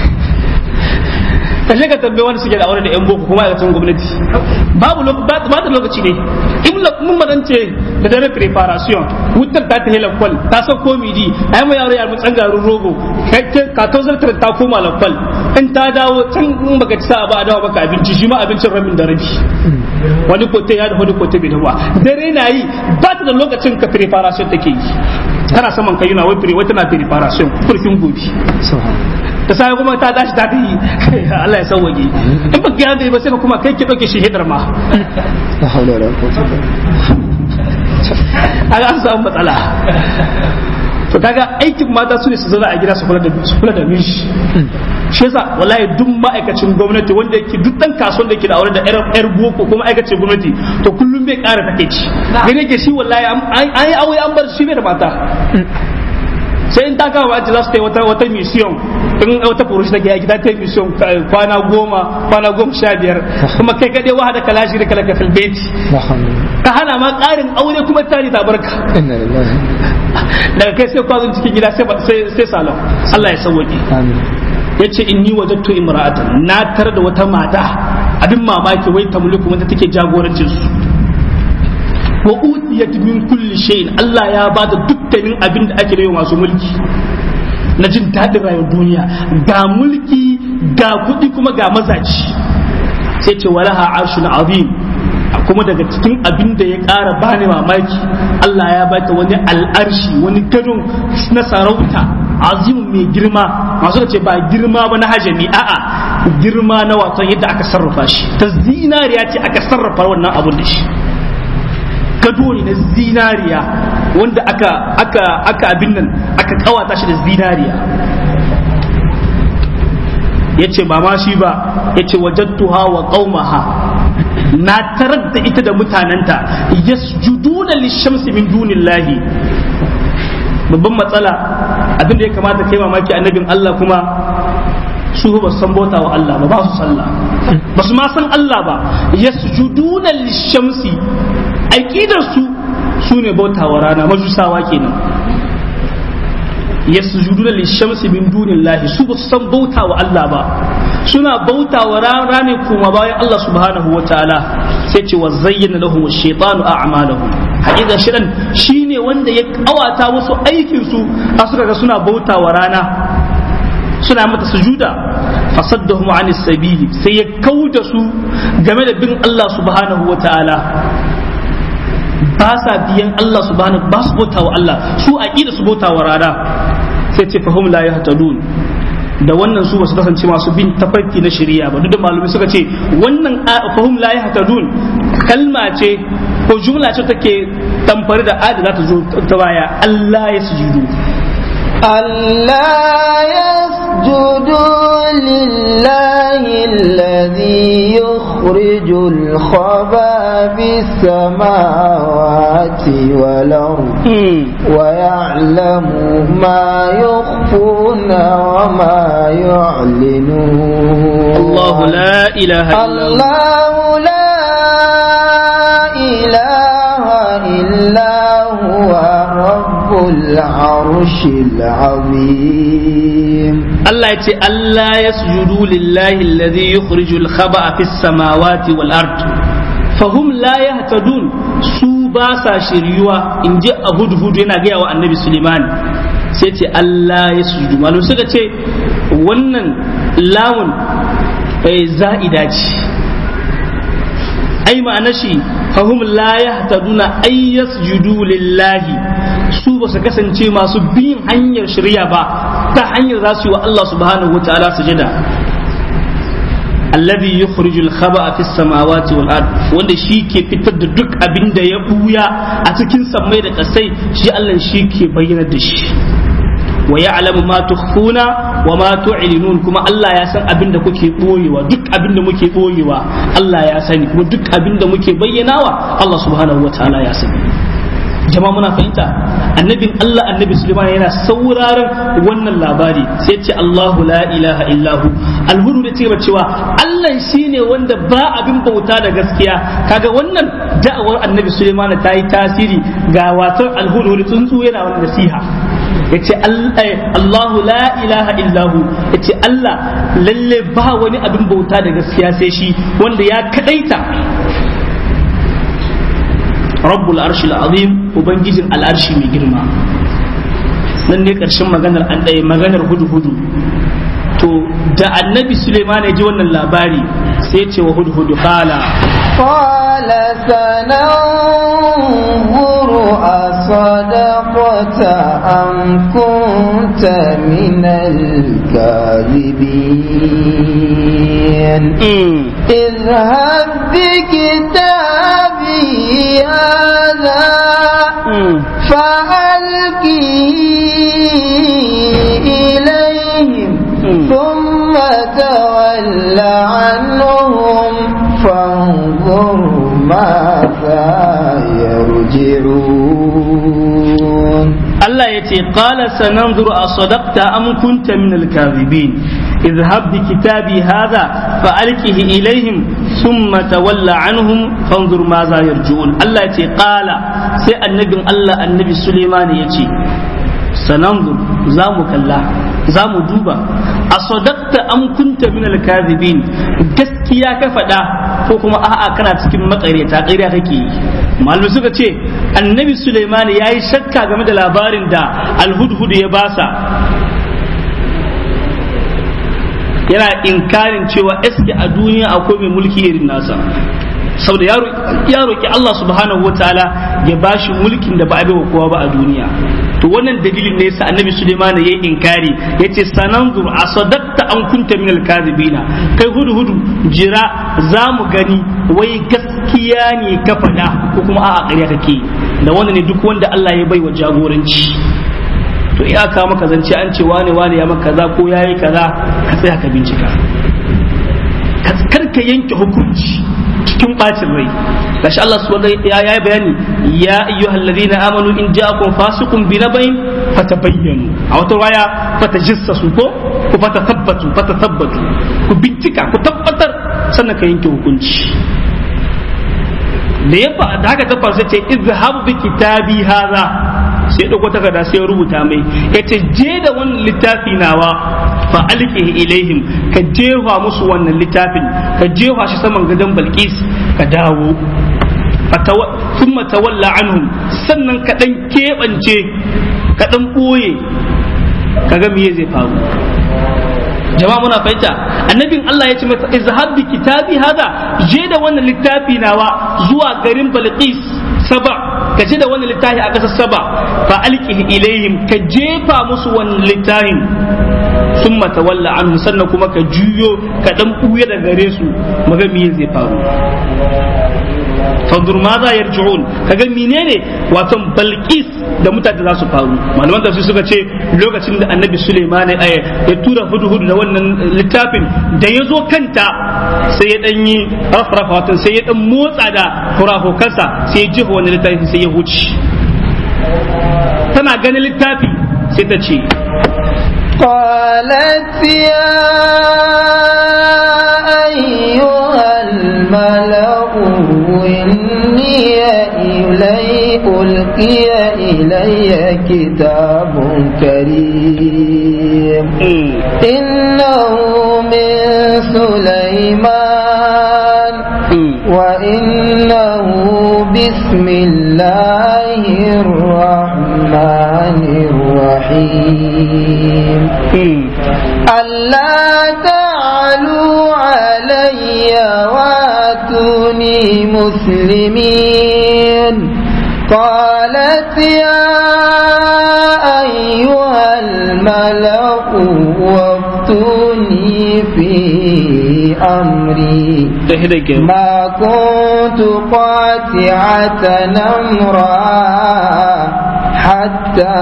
Kashe ka tambaye wanda suke da aure da yan boko kuma a cikin gwamnati babu ba da lokaci ne in mun madance da dare preparation wutar ta tahila kwal ta san komidi ai mai aure ya mu tsangarin rogo kai ka tozar ta koma la kwal in ta dawo can in baka ci sa ba a dawo baka abinci shi ma abincin rabin da rabi wani kote ya da wani kote bai dawa dare na yi ba ta da lokacin ka preparation take yi tana saman kai yana wai pre wai tana preparation kurkin gobe ta sai kuma ta dashi ta yi Allah ya sauwaje in ba ga da ba sai kuma kai ki dauke shi hidar ma la haula wala quwwata aga an samu matsala. To kaga aikin mata su ne su zauna a gida su kula da su kula da mishi shi yasa wallahi duk ma'aikacin gwamnati wanda yake duk dan kasuwan da yake da aure da yar boko kuma ma'aikacin gwamnati to kullum bai ƙara takeici gane ke shi wallahi an yi aure an bar shi bai da mata sai in ta kawo ba za su ta yi wata wata mission in wata furushi ta gaya gida ta yi mission kwana goma kwana goma sha biyar kuma kai kaɗai wahada kalashi da kalaka filbeti ta hana ma ƙarin aure kuma tari ta barka daga kai sai kwazon cikin gida sai salon Allah ya sauwaƙe ya ce inni wajattu imra'atan na tar da wata mata abin mamaki wai tamliku wanda take jagorancin su wa utiyat min kulli shay'in Allah ya bada dukkanin abin da ake rayu masu mulki na jin daɗin rayuwar duniya ga mulki ga kuɗi kuma ga mazaji sai ce walaha arshun azim kuma daga cikin abin da ya ƙara bani mamaki Allah ya bata wani al'arshi wani gadon na sarauta azim mai girma masu da ce ba girma ba na hajami a'a girma na wato yadda aka sarrafa shi ta zinariya ce aka sarrafa wannan abun da shi gado ne na zinariya wanda aka aka aka abin nan aka kawata shi da zinariya yace ba ma shi ba yace wajadtuha wa qaumaha na tarar da ita da mutanenta yasjuduna lishamsi min dunillahi. Babban matsala abin da ya kamata kai mamaki annabin Allah kuma su ba san bauta wa Allah ba ba su sallah ba su ma san Allah ba yasjuduna lishamsi aqidar su sune bauta wa rana majusawa kenan yasjuduna lishamsi min dunillahi su ba su san bauta wa Allah ba suna bauta wa rana ne kuma bayan Allah subhanahu wa ta'ala sai ce wa zayyana lahum ash-shaytanu a'malahum haƙiƙa shirin shine wanda ya kawata wasu aikin su a suka ga suna bauta wa rana suna mata sujuda fasaddahum anis sabili sai ya kauda su game da bin Allah subhanahu wa ta'ala ba sa biyan Allah subhanahu ba su bauta wa Allah su aqida su bauta wa rana sai ce fahum la yahtadun da wannan su ba su kasance masu bin tafarki na shari'a ba. Duk da malumi suka ce wannan fahum la yahtadun kalma ce ko jumla ce take tamfari da adi za ta zo ta baya Allah ya sujudu Allah yasjudu lillahi alladhi yukhrijul khaba bis samawati wal ardi wa ya'lamu ma yukhfuna wa ma yu'linun. Allah la ilaha illallah la ilaha illa huwa rabbul arshil azim. Allah ya ce Allah yasjudu lillahi alladhi yukhrijul khaba'a fis samawati wal ard fahum la yahtadun su ba sa shiryuwa inji Hudhud yana ga wa Annabi Sulaiman sai ce Allah yasjudu malu suka ce wannan lamun za'ida ce ai ma'ana shi fahum la yahtaduna ay yasjudu lillahi su ba su kasance masu bin hanyar shari'a ba ta hanyar za su yi wa Allah subhanahu wataala sujada alladhi yukhrijul khaba'a fis samawati wal ard wanda shi ke fitar da duk abin da ya buya a cikin sammai da kasai shi Allah shi ke bayyana da shi wa ya'lamu ma tukhfuna wa ma tu'linun kuma Allah ya san abin da kuke boyewa duk abin da muke boyewa Allah ya sani kuma duk abin da muke bayyanawa Allah subhanahu wataala ya sani. Jama'a muna fahimta annabin Allah annabi Sulaiman yana sauraron wannan labari sai ce Allahu la ilaha illahu alhudu da cewa cewa Allah shine wanda ba abin bauta da gaskiya. Kaga wannan da'awar annabi Sulaiman ta yi tasiri ga watan alhudu da tsuntsu yana wannan nasiha yace Allahu la ilaha illahu yace Allah lalle ba wani abin bauta da gaskiya sai shi wanda ya kadaita rabbul arshil azim ubangijin al'arshi mai girma. Nan ne karshen maganar an ɗaya maganar hudu hudu to da annabi Suleiman ya ji wannan labari sai ce wa hudu hudu qala qala sananzuru asadaqata am kunta minal kadhibin idhhab bi kitabi hadha fa'alqihi ilayhim ثم تولى عنهم فانظر ماذا يرجعون. الله يتي قال سننظر أصدقت أم كنت من الكاذبين اذهب بكتابي هذا فألقه إليهم ثم تولى عنهم فانظر ماذا يرجعون. الله يتي قال سي النبي الله النبي سليمان يتي sananzur za mu kalla za mu duba a sadaqta am kunta min al-kadhibin gaskiya ka faɗa ko kuma a'a kana cikin makareta ƙarya kake yi. Malu suka ce annabi Sulaiman yayi shakka game da labarin da al-hudhud ya basa yana inkarin cewa eske a duniya akwai mai mulki irin nasa saboda ya roki Allah subhanahu wataala ya bashi mulkin da ba a baiwa kowa ba a duniya. To wannan dalilin ne yasa annabi Sulaiman yayi inkari yace sananzur asadaqta an kunta minal kadhibina kai hudu hudu jira zamu gani wai gaskiya ne ka fada ko kuma a'a ƙarya kake da wannan ne duk wanda Allah ya baiwa jagoranci to iya ka maka zance an ce wane wane ya maka kaza ko yayi kaza ka tsaya ka bincika kar ka yanke hukunci cikin bacin rai. gashi Allah subhanahu ya yi bayani ya ayyuhal ladina amanu in ja'akum fasiqun bi nabain fatabayyanu a wata waya fatajassasu ko ku fatathabbatu fatathabbatu ku bincika ku tabbatar sannan ka yanke hukunci. da ya fa da haka tabbata sai ce izhab bi kitabi hadha sai dauko takarda sai ya rubuta mai yace je da wannan littafi nawa fa alqihi ilaihim ka jefa musu wannan littafin ka jefa shi saman gadon Balkis ka dawo thumma tawalla anhum sannan ka dan kebance ka dan boye kaga me zai faru. Jama'a muna fahimta annabin Allah ya ce mata izhab bi kitabi hada je da wannan littafi nawa zuwa garin Balqis saba ka je da wannan littafi a kasar saba fa alqihi ilaihim ka jefa musu wannan littafin thumma tawalla anhu sannan kuma ka juyo ka dan buya da gare su maga me zai faru fanzur ma za yarji'un kaga menene wato Balqis da mutane za su faru malaman tafsir suka ce lokacin da annabi Sulaiman ya tura hudhud da wannan littafin da ya zo kanta sai ya dan yi rafrafa wato sai ya dan motsa da furafukansa sai ya jiha wannan littafin sai ya huce tana ganin littafi sai ta ce قالت يا أيها الملأ إني إلي ألقي إلي كتاب كريم إنه من سليمان وإنه بسم الله الرحمن الرحيم ألا تعلوا علي واتوني مسلمين قالت يا أيها الملأ وافتوني في أمري ما كنت قاطعة أمرا حتى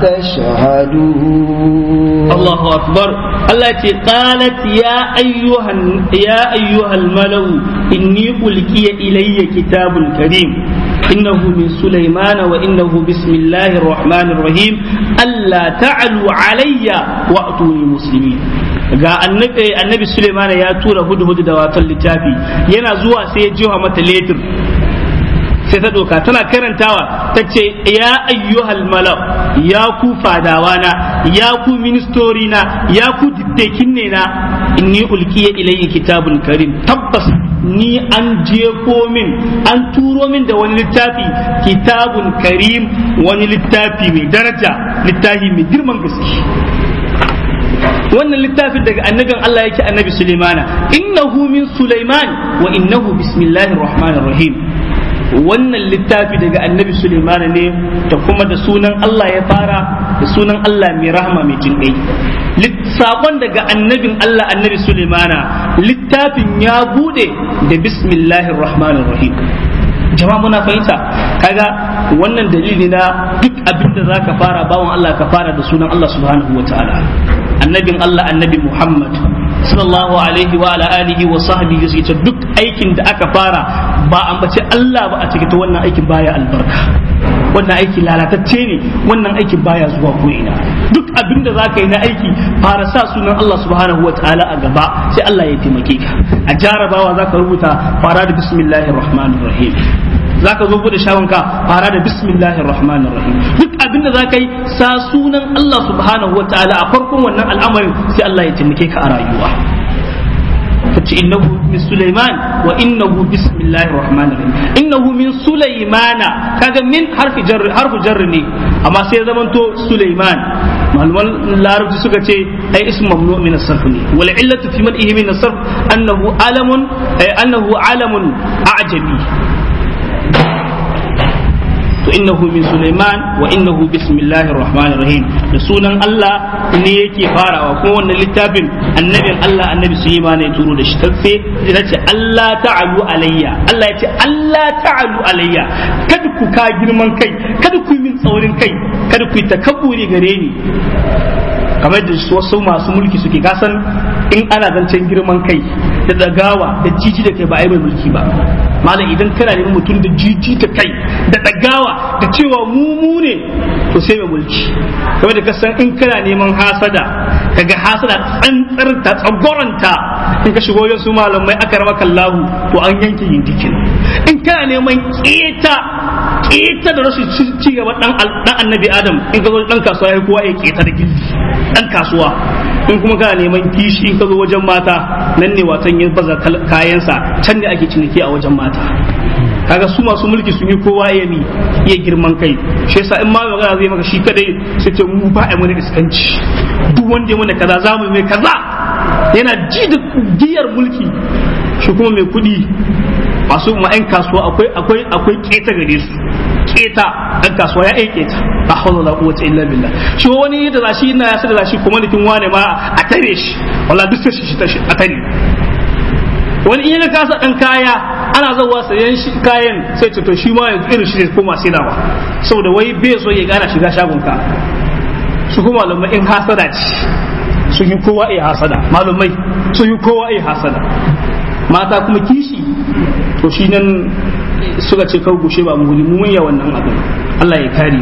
تشهدوا الله أكبر التي قالت يا أيها يا أيها الملأ إني ألقي إلي كتاب كريم إنه من سليمان وإنه بسم الله الرحمن الرحيم ألا تعلوا علي وأتوني مسلمين ga annabi annabi Sulaiman ya tura hudhud da watan littafi yana zuwa sai ya jiwa mata letir sai ta doka tana karantawa ta ce ya ayyuhal mala ya ku fadawana ya ku ministori na ya ku diddekin ne na inni ulqiya ilayhi kitabun karim tabbas ni an jefo min an turo min da wani littafi kitabun karim wani littafi mai daraja littafi mai girman gaske wannan littafin daga annabin Allah yake annabi Sulaimana innahu min Sulaiman wa innahu bismillahir rahmanir rahim wannan littafi daga annabi Sulaiman ne da kuma da sunan Allah ya fara da sunan Allah mai rahama mai jinkai sakon daga annabin Allah annabi Sulaimana littafin ya bude da bismillahir rahmanir rahim jama'a muna fahimta kaga wannan dalili na duk abin da zaka fara bawon Allah ka fara da sunan Allah subhanahu wataala annabin Allah annabi Muhammad sallallahu alaihi wa ala alihi wa sahbihi yace duk aikin da aka fara ba ambace Allah ba a cikin wannan aikin baya albarka wannan aiki lalatacce ne wannan aiki baya zuwa ko ina duk abin da zaka yi na aiki fara sa sunan Allah subhanahu wa ta'ala a gaba sai Allah ya taimake ka a jarabawa zaka rubuta fara da bismillahir rahmanir rahim zaka zo bude shawanka fara da bismillahir rahmanir rahim duk abin da zaka yi sa sunan Allah subhanahu wa ta'ala a farkon wannan al'amarin sai Allah ya taimake ka a rayuwa kace innahu min Sulaiman wa innahu bismillahir rahmanir rahim innahu min Sulaimana kaga min harfi jar harfu jar ne amma sai zamanto Sulaiman malaman larabci suka ce ai ismu mamnu min as-sarf ne wal illatu fi mad'ihi min as-sarf annahu alamun ay annahu alamun a'jabi to innahu min Sulaiman wa innahu bismillahir rahmanir rahim da sunan Allah ne yake farawa kuma wannan littafin annabin Allah annabi Sulaiman ya turo da shi sai ya ce Allah ta'alu alayya Allah ya ce Allah ta'alu alayya kada ku ka girman kai kada ku yi min tsaurin kai kada ku yi takabburi gare ni kamar da wasu masu mulki suke kasan in ana zancen girman kai da dagawa da jiji da kai ba ai mai mulki ba malam idan kana neman mutum da jiji da kai da dagawa da cewa mu mu ne to sai mai mulki kamar da kasan in kana neman hasada kaga hasada tsantsar ta tsagoranta in ka shigo yin su malamai aka rama kallahu to an yanke yindikin in kana neman keta keta da rashin ci gaba dan dan annabi adam in ka zo dan kasuwa ya kowa ya keta da gildi dan kasuwa in kuma kana neman kishi in ka zo wajen mata nan ne watan ya baza kayansa can ne ake ciniki a wajen mata kaga su masu mulki sun yi kowa ya mi iya girman kai shi yasa in ma magana zai maka shi kadai sai ce mu ba ai mana iskanci duk wanda ya mana kaza za mu mai kaza yana ji da giyar mulki shi kuma mai kudi masu ma'an kasuwa akwai akwai akwai keta gare su keta dan kasuwa ya aike keta la hawla wala quwwata illa billah shi wani da zashi ina ya sa da zashi kuma nikin wane ma a tare shi wallahi duk sai shi tashi a tare wani in ya kasa dan kaya ana zawa sayan shi kayan sai ce to shi ma irin shi zai koma sai da ba saboda wai bai so ya gana shiga shagon ka su kuma malamai in hasada ce su yi kowa ai hasada malamai su yi kowa ai hasada mata kuma kishi to shi nan suka ce kar gushe ba mu mun ya wannan abin Allah ya kare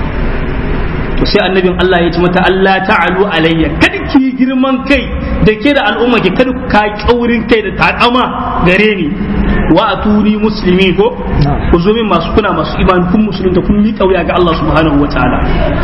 to sai annabin Allah ya ce mata Allah ta'alu alayya kada ki girman kai da ke da al'umma ki kada ka kaurin kai da takama gare ni wa atuni muslimi ko ku zo min masu kuna masu imani kun musulunta kun mi kauya ga Allah subhanahu wataala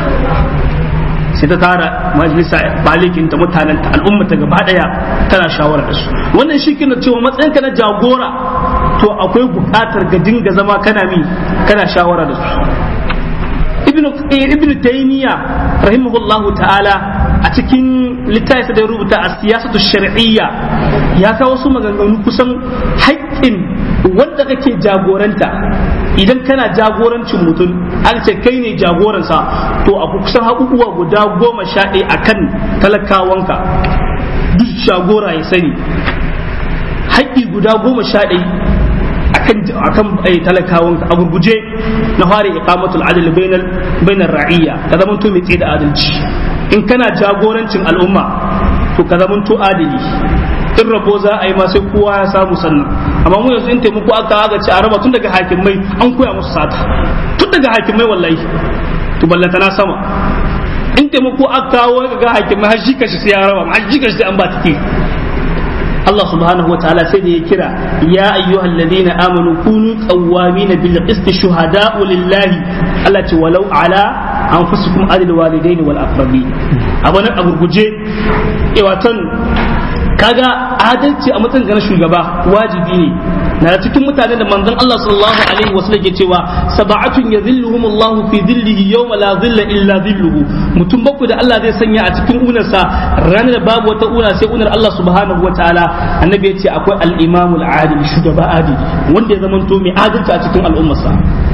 sai ta tara majalisa balikin ta mutanen ta al'umma ta gaba daya tana shawara da su wannan shi kina cewa matsayinka na jagora to akwai bukatar ga dinga zama kana mi kana shawara da su ibnu ibnu taymiya rahimahullahu ta'ala a cikin littafin da ya rubuta a siyasatu shar'iyya ya kawo wasu maganganu kusan haƙƙin wanda kake jagoranta idan kana jagorancin mutum an ce kai ne jagoransa to a kusan haƙuƙuwa guda goma sha ɗaya akan talakawanka duk jagora ya sani haƙƙi guda goma sha ɗaya akan akan talakawanka a gurguje na fara iqamatul adl bainal bainar ra'iyya ka zama to mai tsaye da adalci in kana jagorancin al'umma to ka zama to adali in rabo za a yi ma sai kowa ya samu sannan amma mu yanzu in taimako aka aga ci a raba tun daga hakimai an koya musu sata tun daga hakimai wallahi to ballata na sama in taimako aka kawo ga hakimai har shi kashi sai ya raba har shi kashi sai an ba take Allah subhanahu wa ta'ala sai da ya kira ya ayyuhal ladina amanu kunu qawwamin bil qist shuhada'u lillahi Allah ce walau ala anfusikum adil walidaini wal aqrabin abana agurguje e watan kaga adalci a matsayin na shugaba wajibi ne na cikin mutanen da manzon Allah sallallahu alaihi wasallam ke cewa sab'atun yadhilluhumullahu fi dhillihi yawma la dhilla illa dhilluhu mutum bakwai da Allah zai sanya a cikin unarsa ranar da babu wata una sai unar Allah subhanahu wataala annabi ya ce akwai al-imamul adil shugaba adil wanda ya zamanto mai adalci a cikin al'ummarsa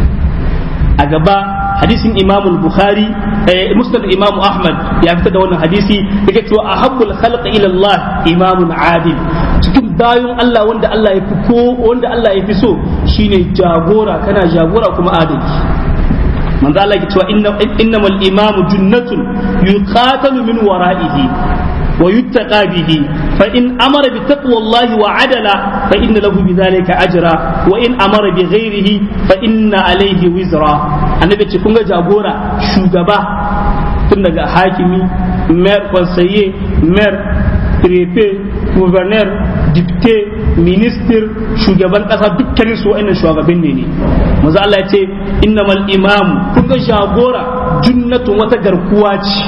a gaba hadisin Imam Bukhari eh, Musnad Imam Ahmad ya fitar da wannan hadisi yake cewa ahabbul khalq ila Allah imamun adil cikin bayan Allah wanda Allah ya fi ko wanda Allah ya fi so shine jagora kana jagora kuma adali manzo Allah yake cewa inna innamal imamu junnatun yuqatalu min wara'ihi ويتقى به فإن أمر بتقوى الله وعدل فإن له بذلك أجرا وإن أمر بغيره فإن عليه وزرا النبي تكون جابورا شugaba tun daga hakimi mayor conseiller mayor préfet gouverneur député ministre shugaban kasa dukkanin su wa'annan shugaban ne ne manzo Allah ya ce innamal imam kun ga jagora junnatun wata garkuwa ce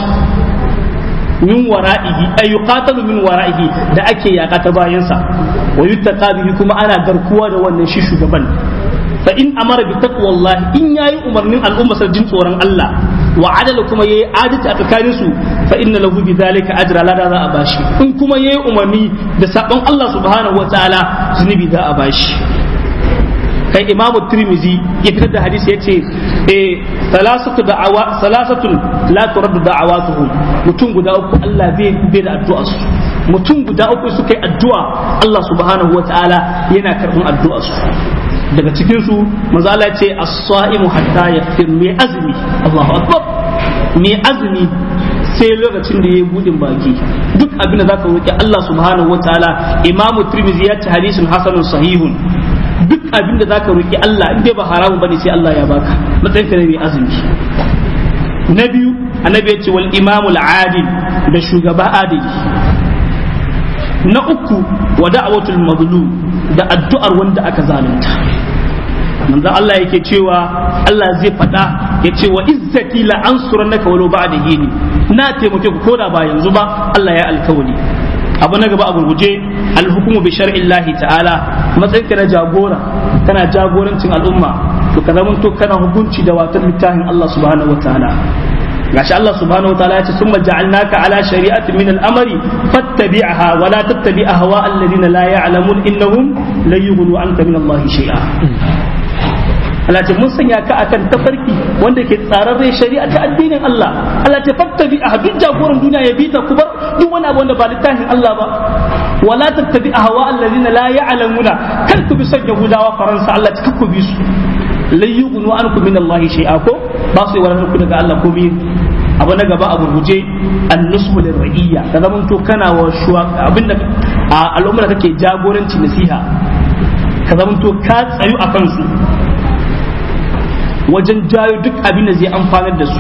min wara'ihi ay yuqatalu min wara'ihi da ake yaka ta bayan sa wa yuttaqa bihi kuma ana garkuwa da wannan shi shugaban fa in amara bi taqwallahi in yayi umarnin al'umma sa jin tsoron Allah wa adala kuma yayi adalci a tsakanin su fa inna lahu bi zalika ajra la da za a bashi in kuma yayi umarni da sabon Allah subhanahu wataala zunubi za a bashi kai imamu tirmizi ya fitar da hadisi ya ce eh salasatu da'awa salasatun la turaddu da'awatuhum mutum guda uku Allah bai bai da addu'a su mutum guda uku su kai addu'a Allah subhanahu wataala yana karɓar addu'a su daga cikin su manzo Allah ya ce as-sa'imu hatta yaftir mai azmi Allahu akbar mai azmi sai lokacin da yayi budin baki duk abin da zaka roki Allah subhanahu wataala imamu tirmizi ya ce hadisun hasanun sahihun duk abin da zaka roki Allah in dai ba haramun bane sai Allah ya baka matsayin ka ne mai azumi na biyu annabi ya ce wal imamul adil da shugaba adili na uku wa da'watul mazlum da addu'ar wanda aka zalunta manzo Allah yake cewa Allah zai faɗa ya ce wa izzati la ansurannaka walau ba'da hini na taimake ku koda ba yanzu ba Allah ya alkawari abu na gaba a gurguje alhukumu bi shar'illahi ta'ala matsayin ka na jagora kana jagorancin al'umma to ka zama to kana hukunci da watan littafin Allah subhanahu wataala gashi Allah subhanahu wataala ya ce summa ja'alnaka ala shari'atin min al-amri fattabi'aha wa la tattabi' ahwa alladhina la ya'lamun innahum la yughnu anka min Allah shay'a Allah ce mun sanya ka akan tafarki wanda ke tsararre shari'a ta addinin Allah. Allah ce fattabi a duk jagoran duniya ya bi ta ku bar duk wani abu wanda ba littafin Allah ba. Wala tattabi ahwa allazina la ya'lamuna, kar ku bi son Yahudawa Faransa, Allah ta ku bi su. La yughnu ankum min Allah shay'a, ko ba su yi wani ku daga Allah komai. Abu na gaba a gurguje an-nushu lir-ra'iyya, ka zaman to kana wa shuwa abinda a al'ummar kake jagoranci nasiha, ka zaman to ka tsayu a kansu wajen jayo duk abin da zai amfanar da su,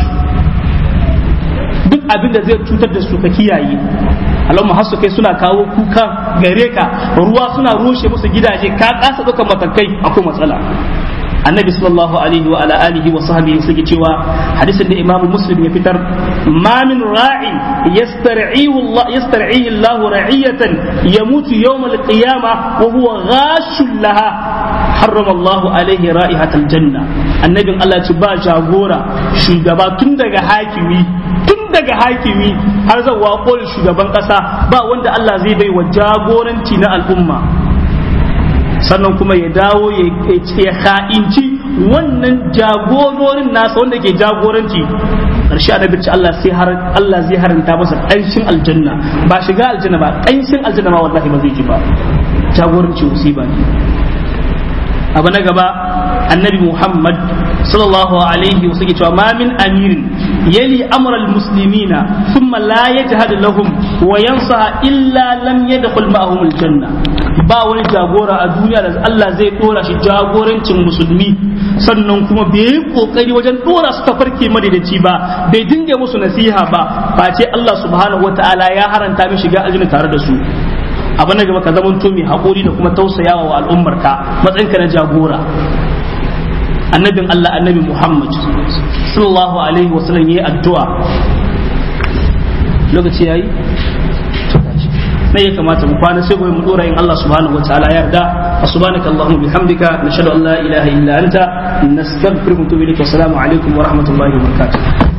duk abin da zai cutar da su ka kiyaye. Allahumma hasu kai suna kawo kuka gare ka, ruwa suna rushe musu gidaje, ka kasa dukan matakai, akwai matsala. Annabi sallallahu alaihi wa ala alihi wa sahbihi suke cewa hadisin da Imam Muslim ya fitar, ma min ra'in yastar'ihu Allah yastar'ihi Allah ra'iyatan yamutu yawm al-qiyamah wa huwa ghashul laha harrama Allah alaihi ra'ihatal janna. Annabin Allah ce ba jagora shugaba tun daga hakimi tun daga hakimi har zuwa kolin shugaban kasa, ba wanda Allah zai bai wa jagoranci na al'umma sannan kuma ya dawo ya ha'inci wannan jagororin nasa wanda ke jagoranci. Karshe annabi ce Allah sai har Allah zai haranta masa ƙanshin aljanna, ba shiga aljanna ba, ƙanshin aljanna ma wallahi ba zai ji ba. Jagoranci musiba ne. Abu na gaba annabi Muhammad sallallahu alaihi wa sallam cewa ma min amirin yali amra almuslimina thumma la yajhad lahum wa yansaha illa lam yadkhul ma'ahum aljanna. Ba wani jagora a duniya da Allah zai dora shi jagorancin musulmi sannan kuma bai yi kokari wajen dora su tafarki madadaci ba, bai dinga musu nasiha ba, face Allah subhanahu wataala ya haranta min shiga aljanna tare da su. Abu na gaba ka zamanto mai haƙuri da kuma tausayawa wa al'ummarka matsayinka na jagora. Annabin Allah annabi Muhammad sallallahu alaihi wasallam yayi addu'a. Lokaci yayi? Sai ya kamata mu kwana sai gobe mu dora in Allah subhanahu wataala ya yarda. Subhanaka Allahumma bihamdika nashhadu an la ilaha illa anta nastaghfiruka wa natubu ilaik. Wa assalamu alaikum wa rahmatullahi wa barakatuh.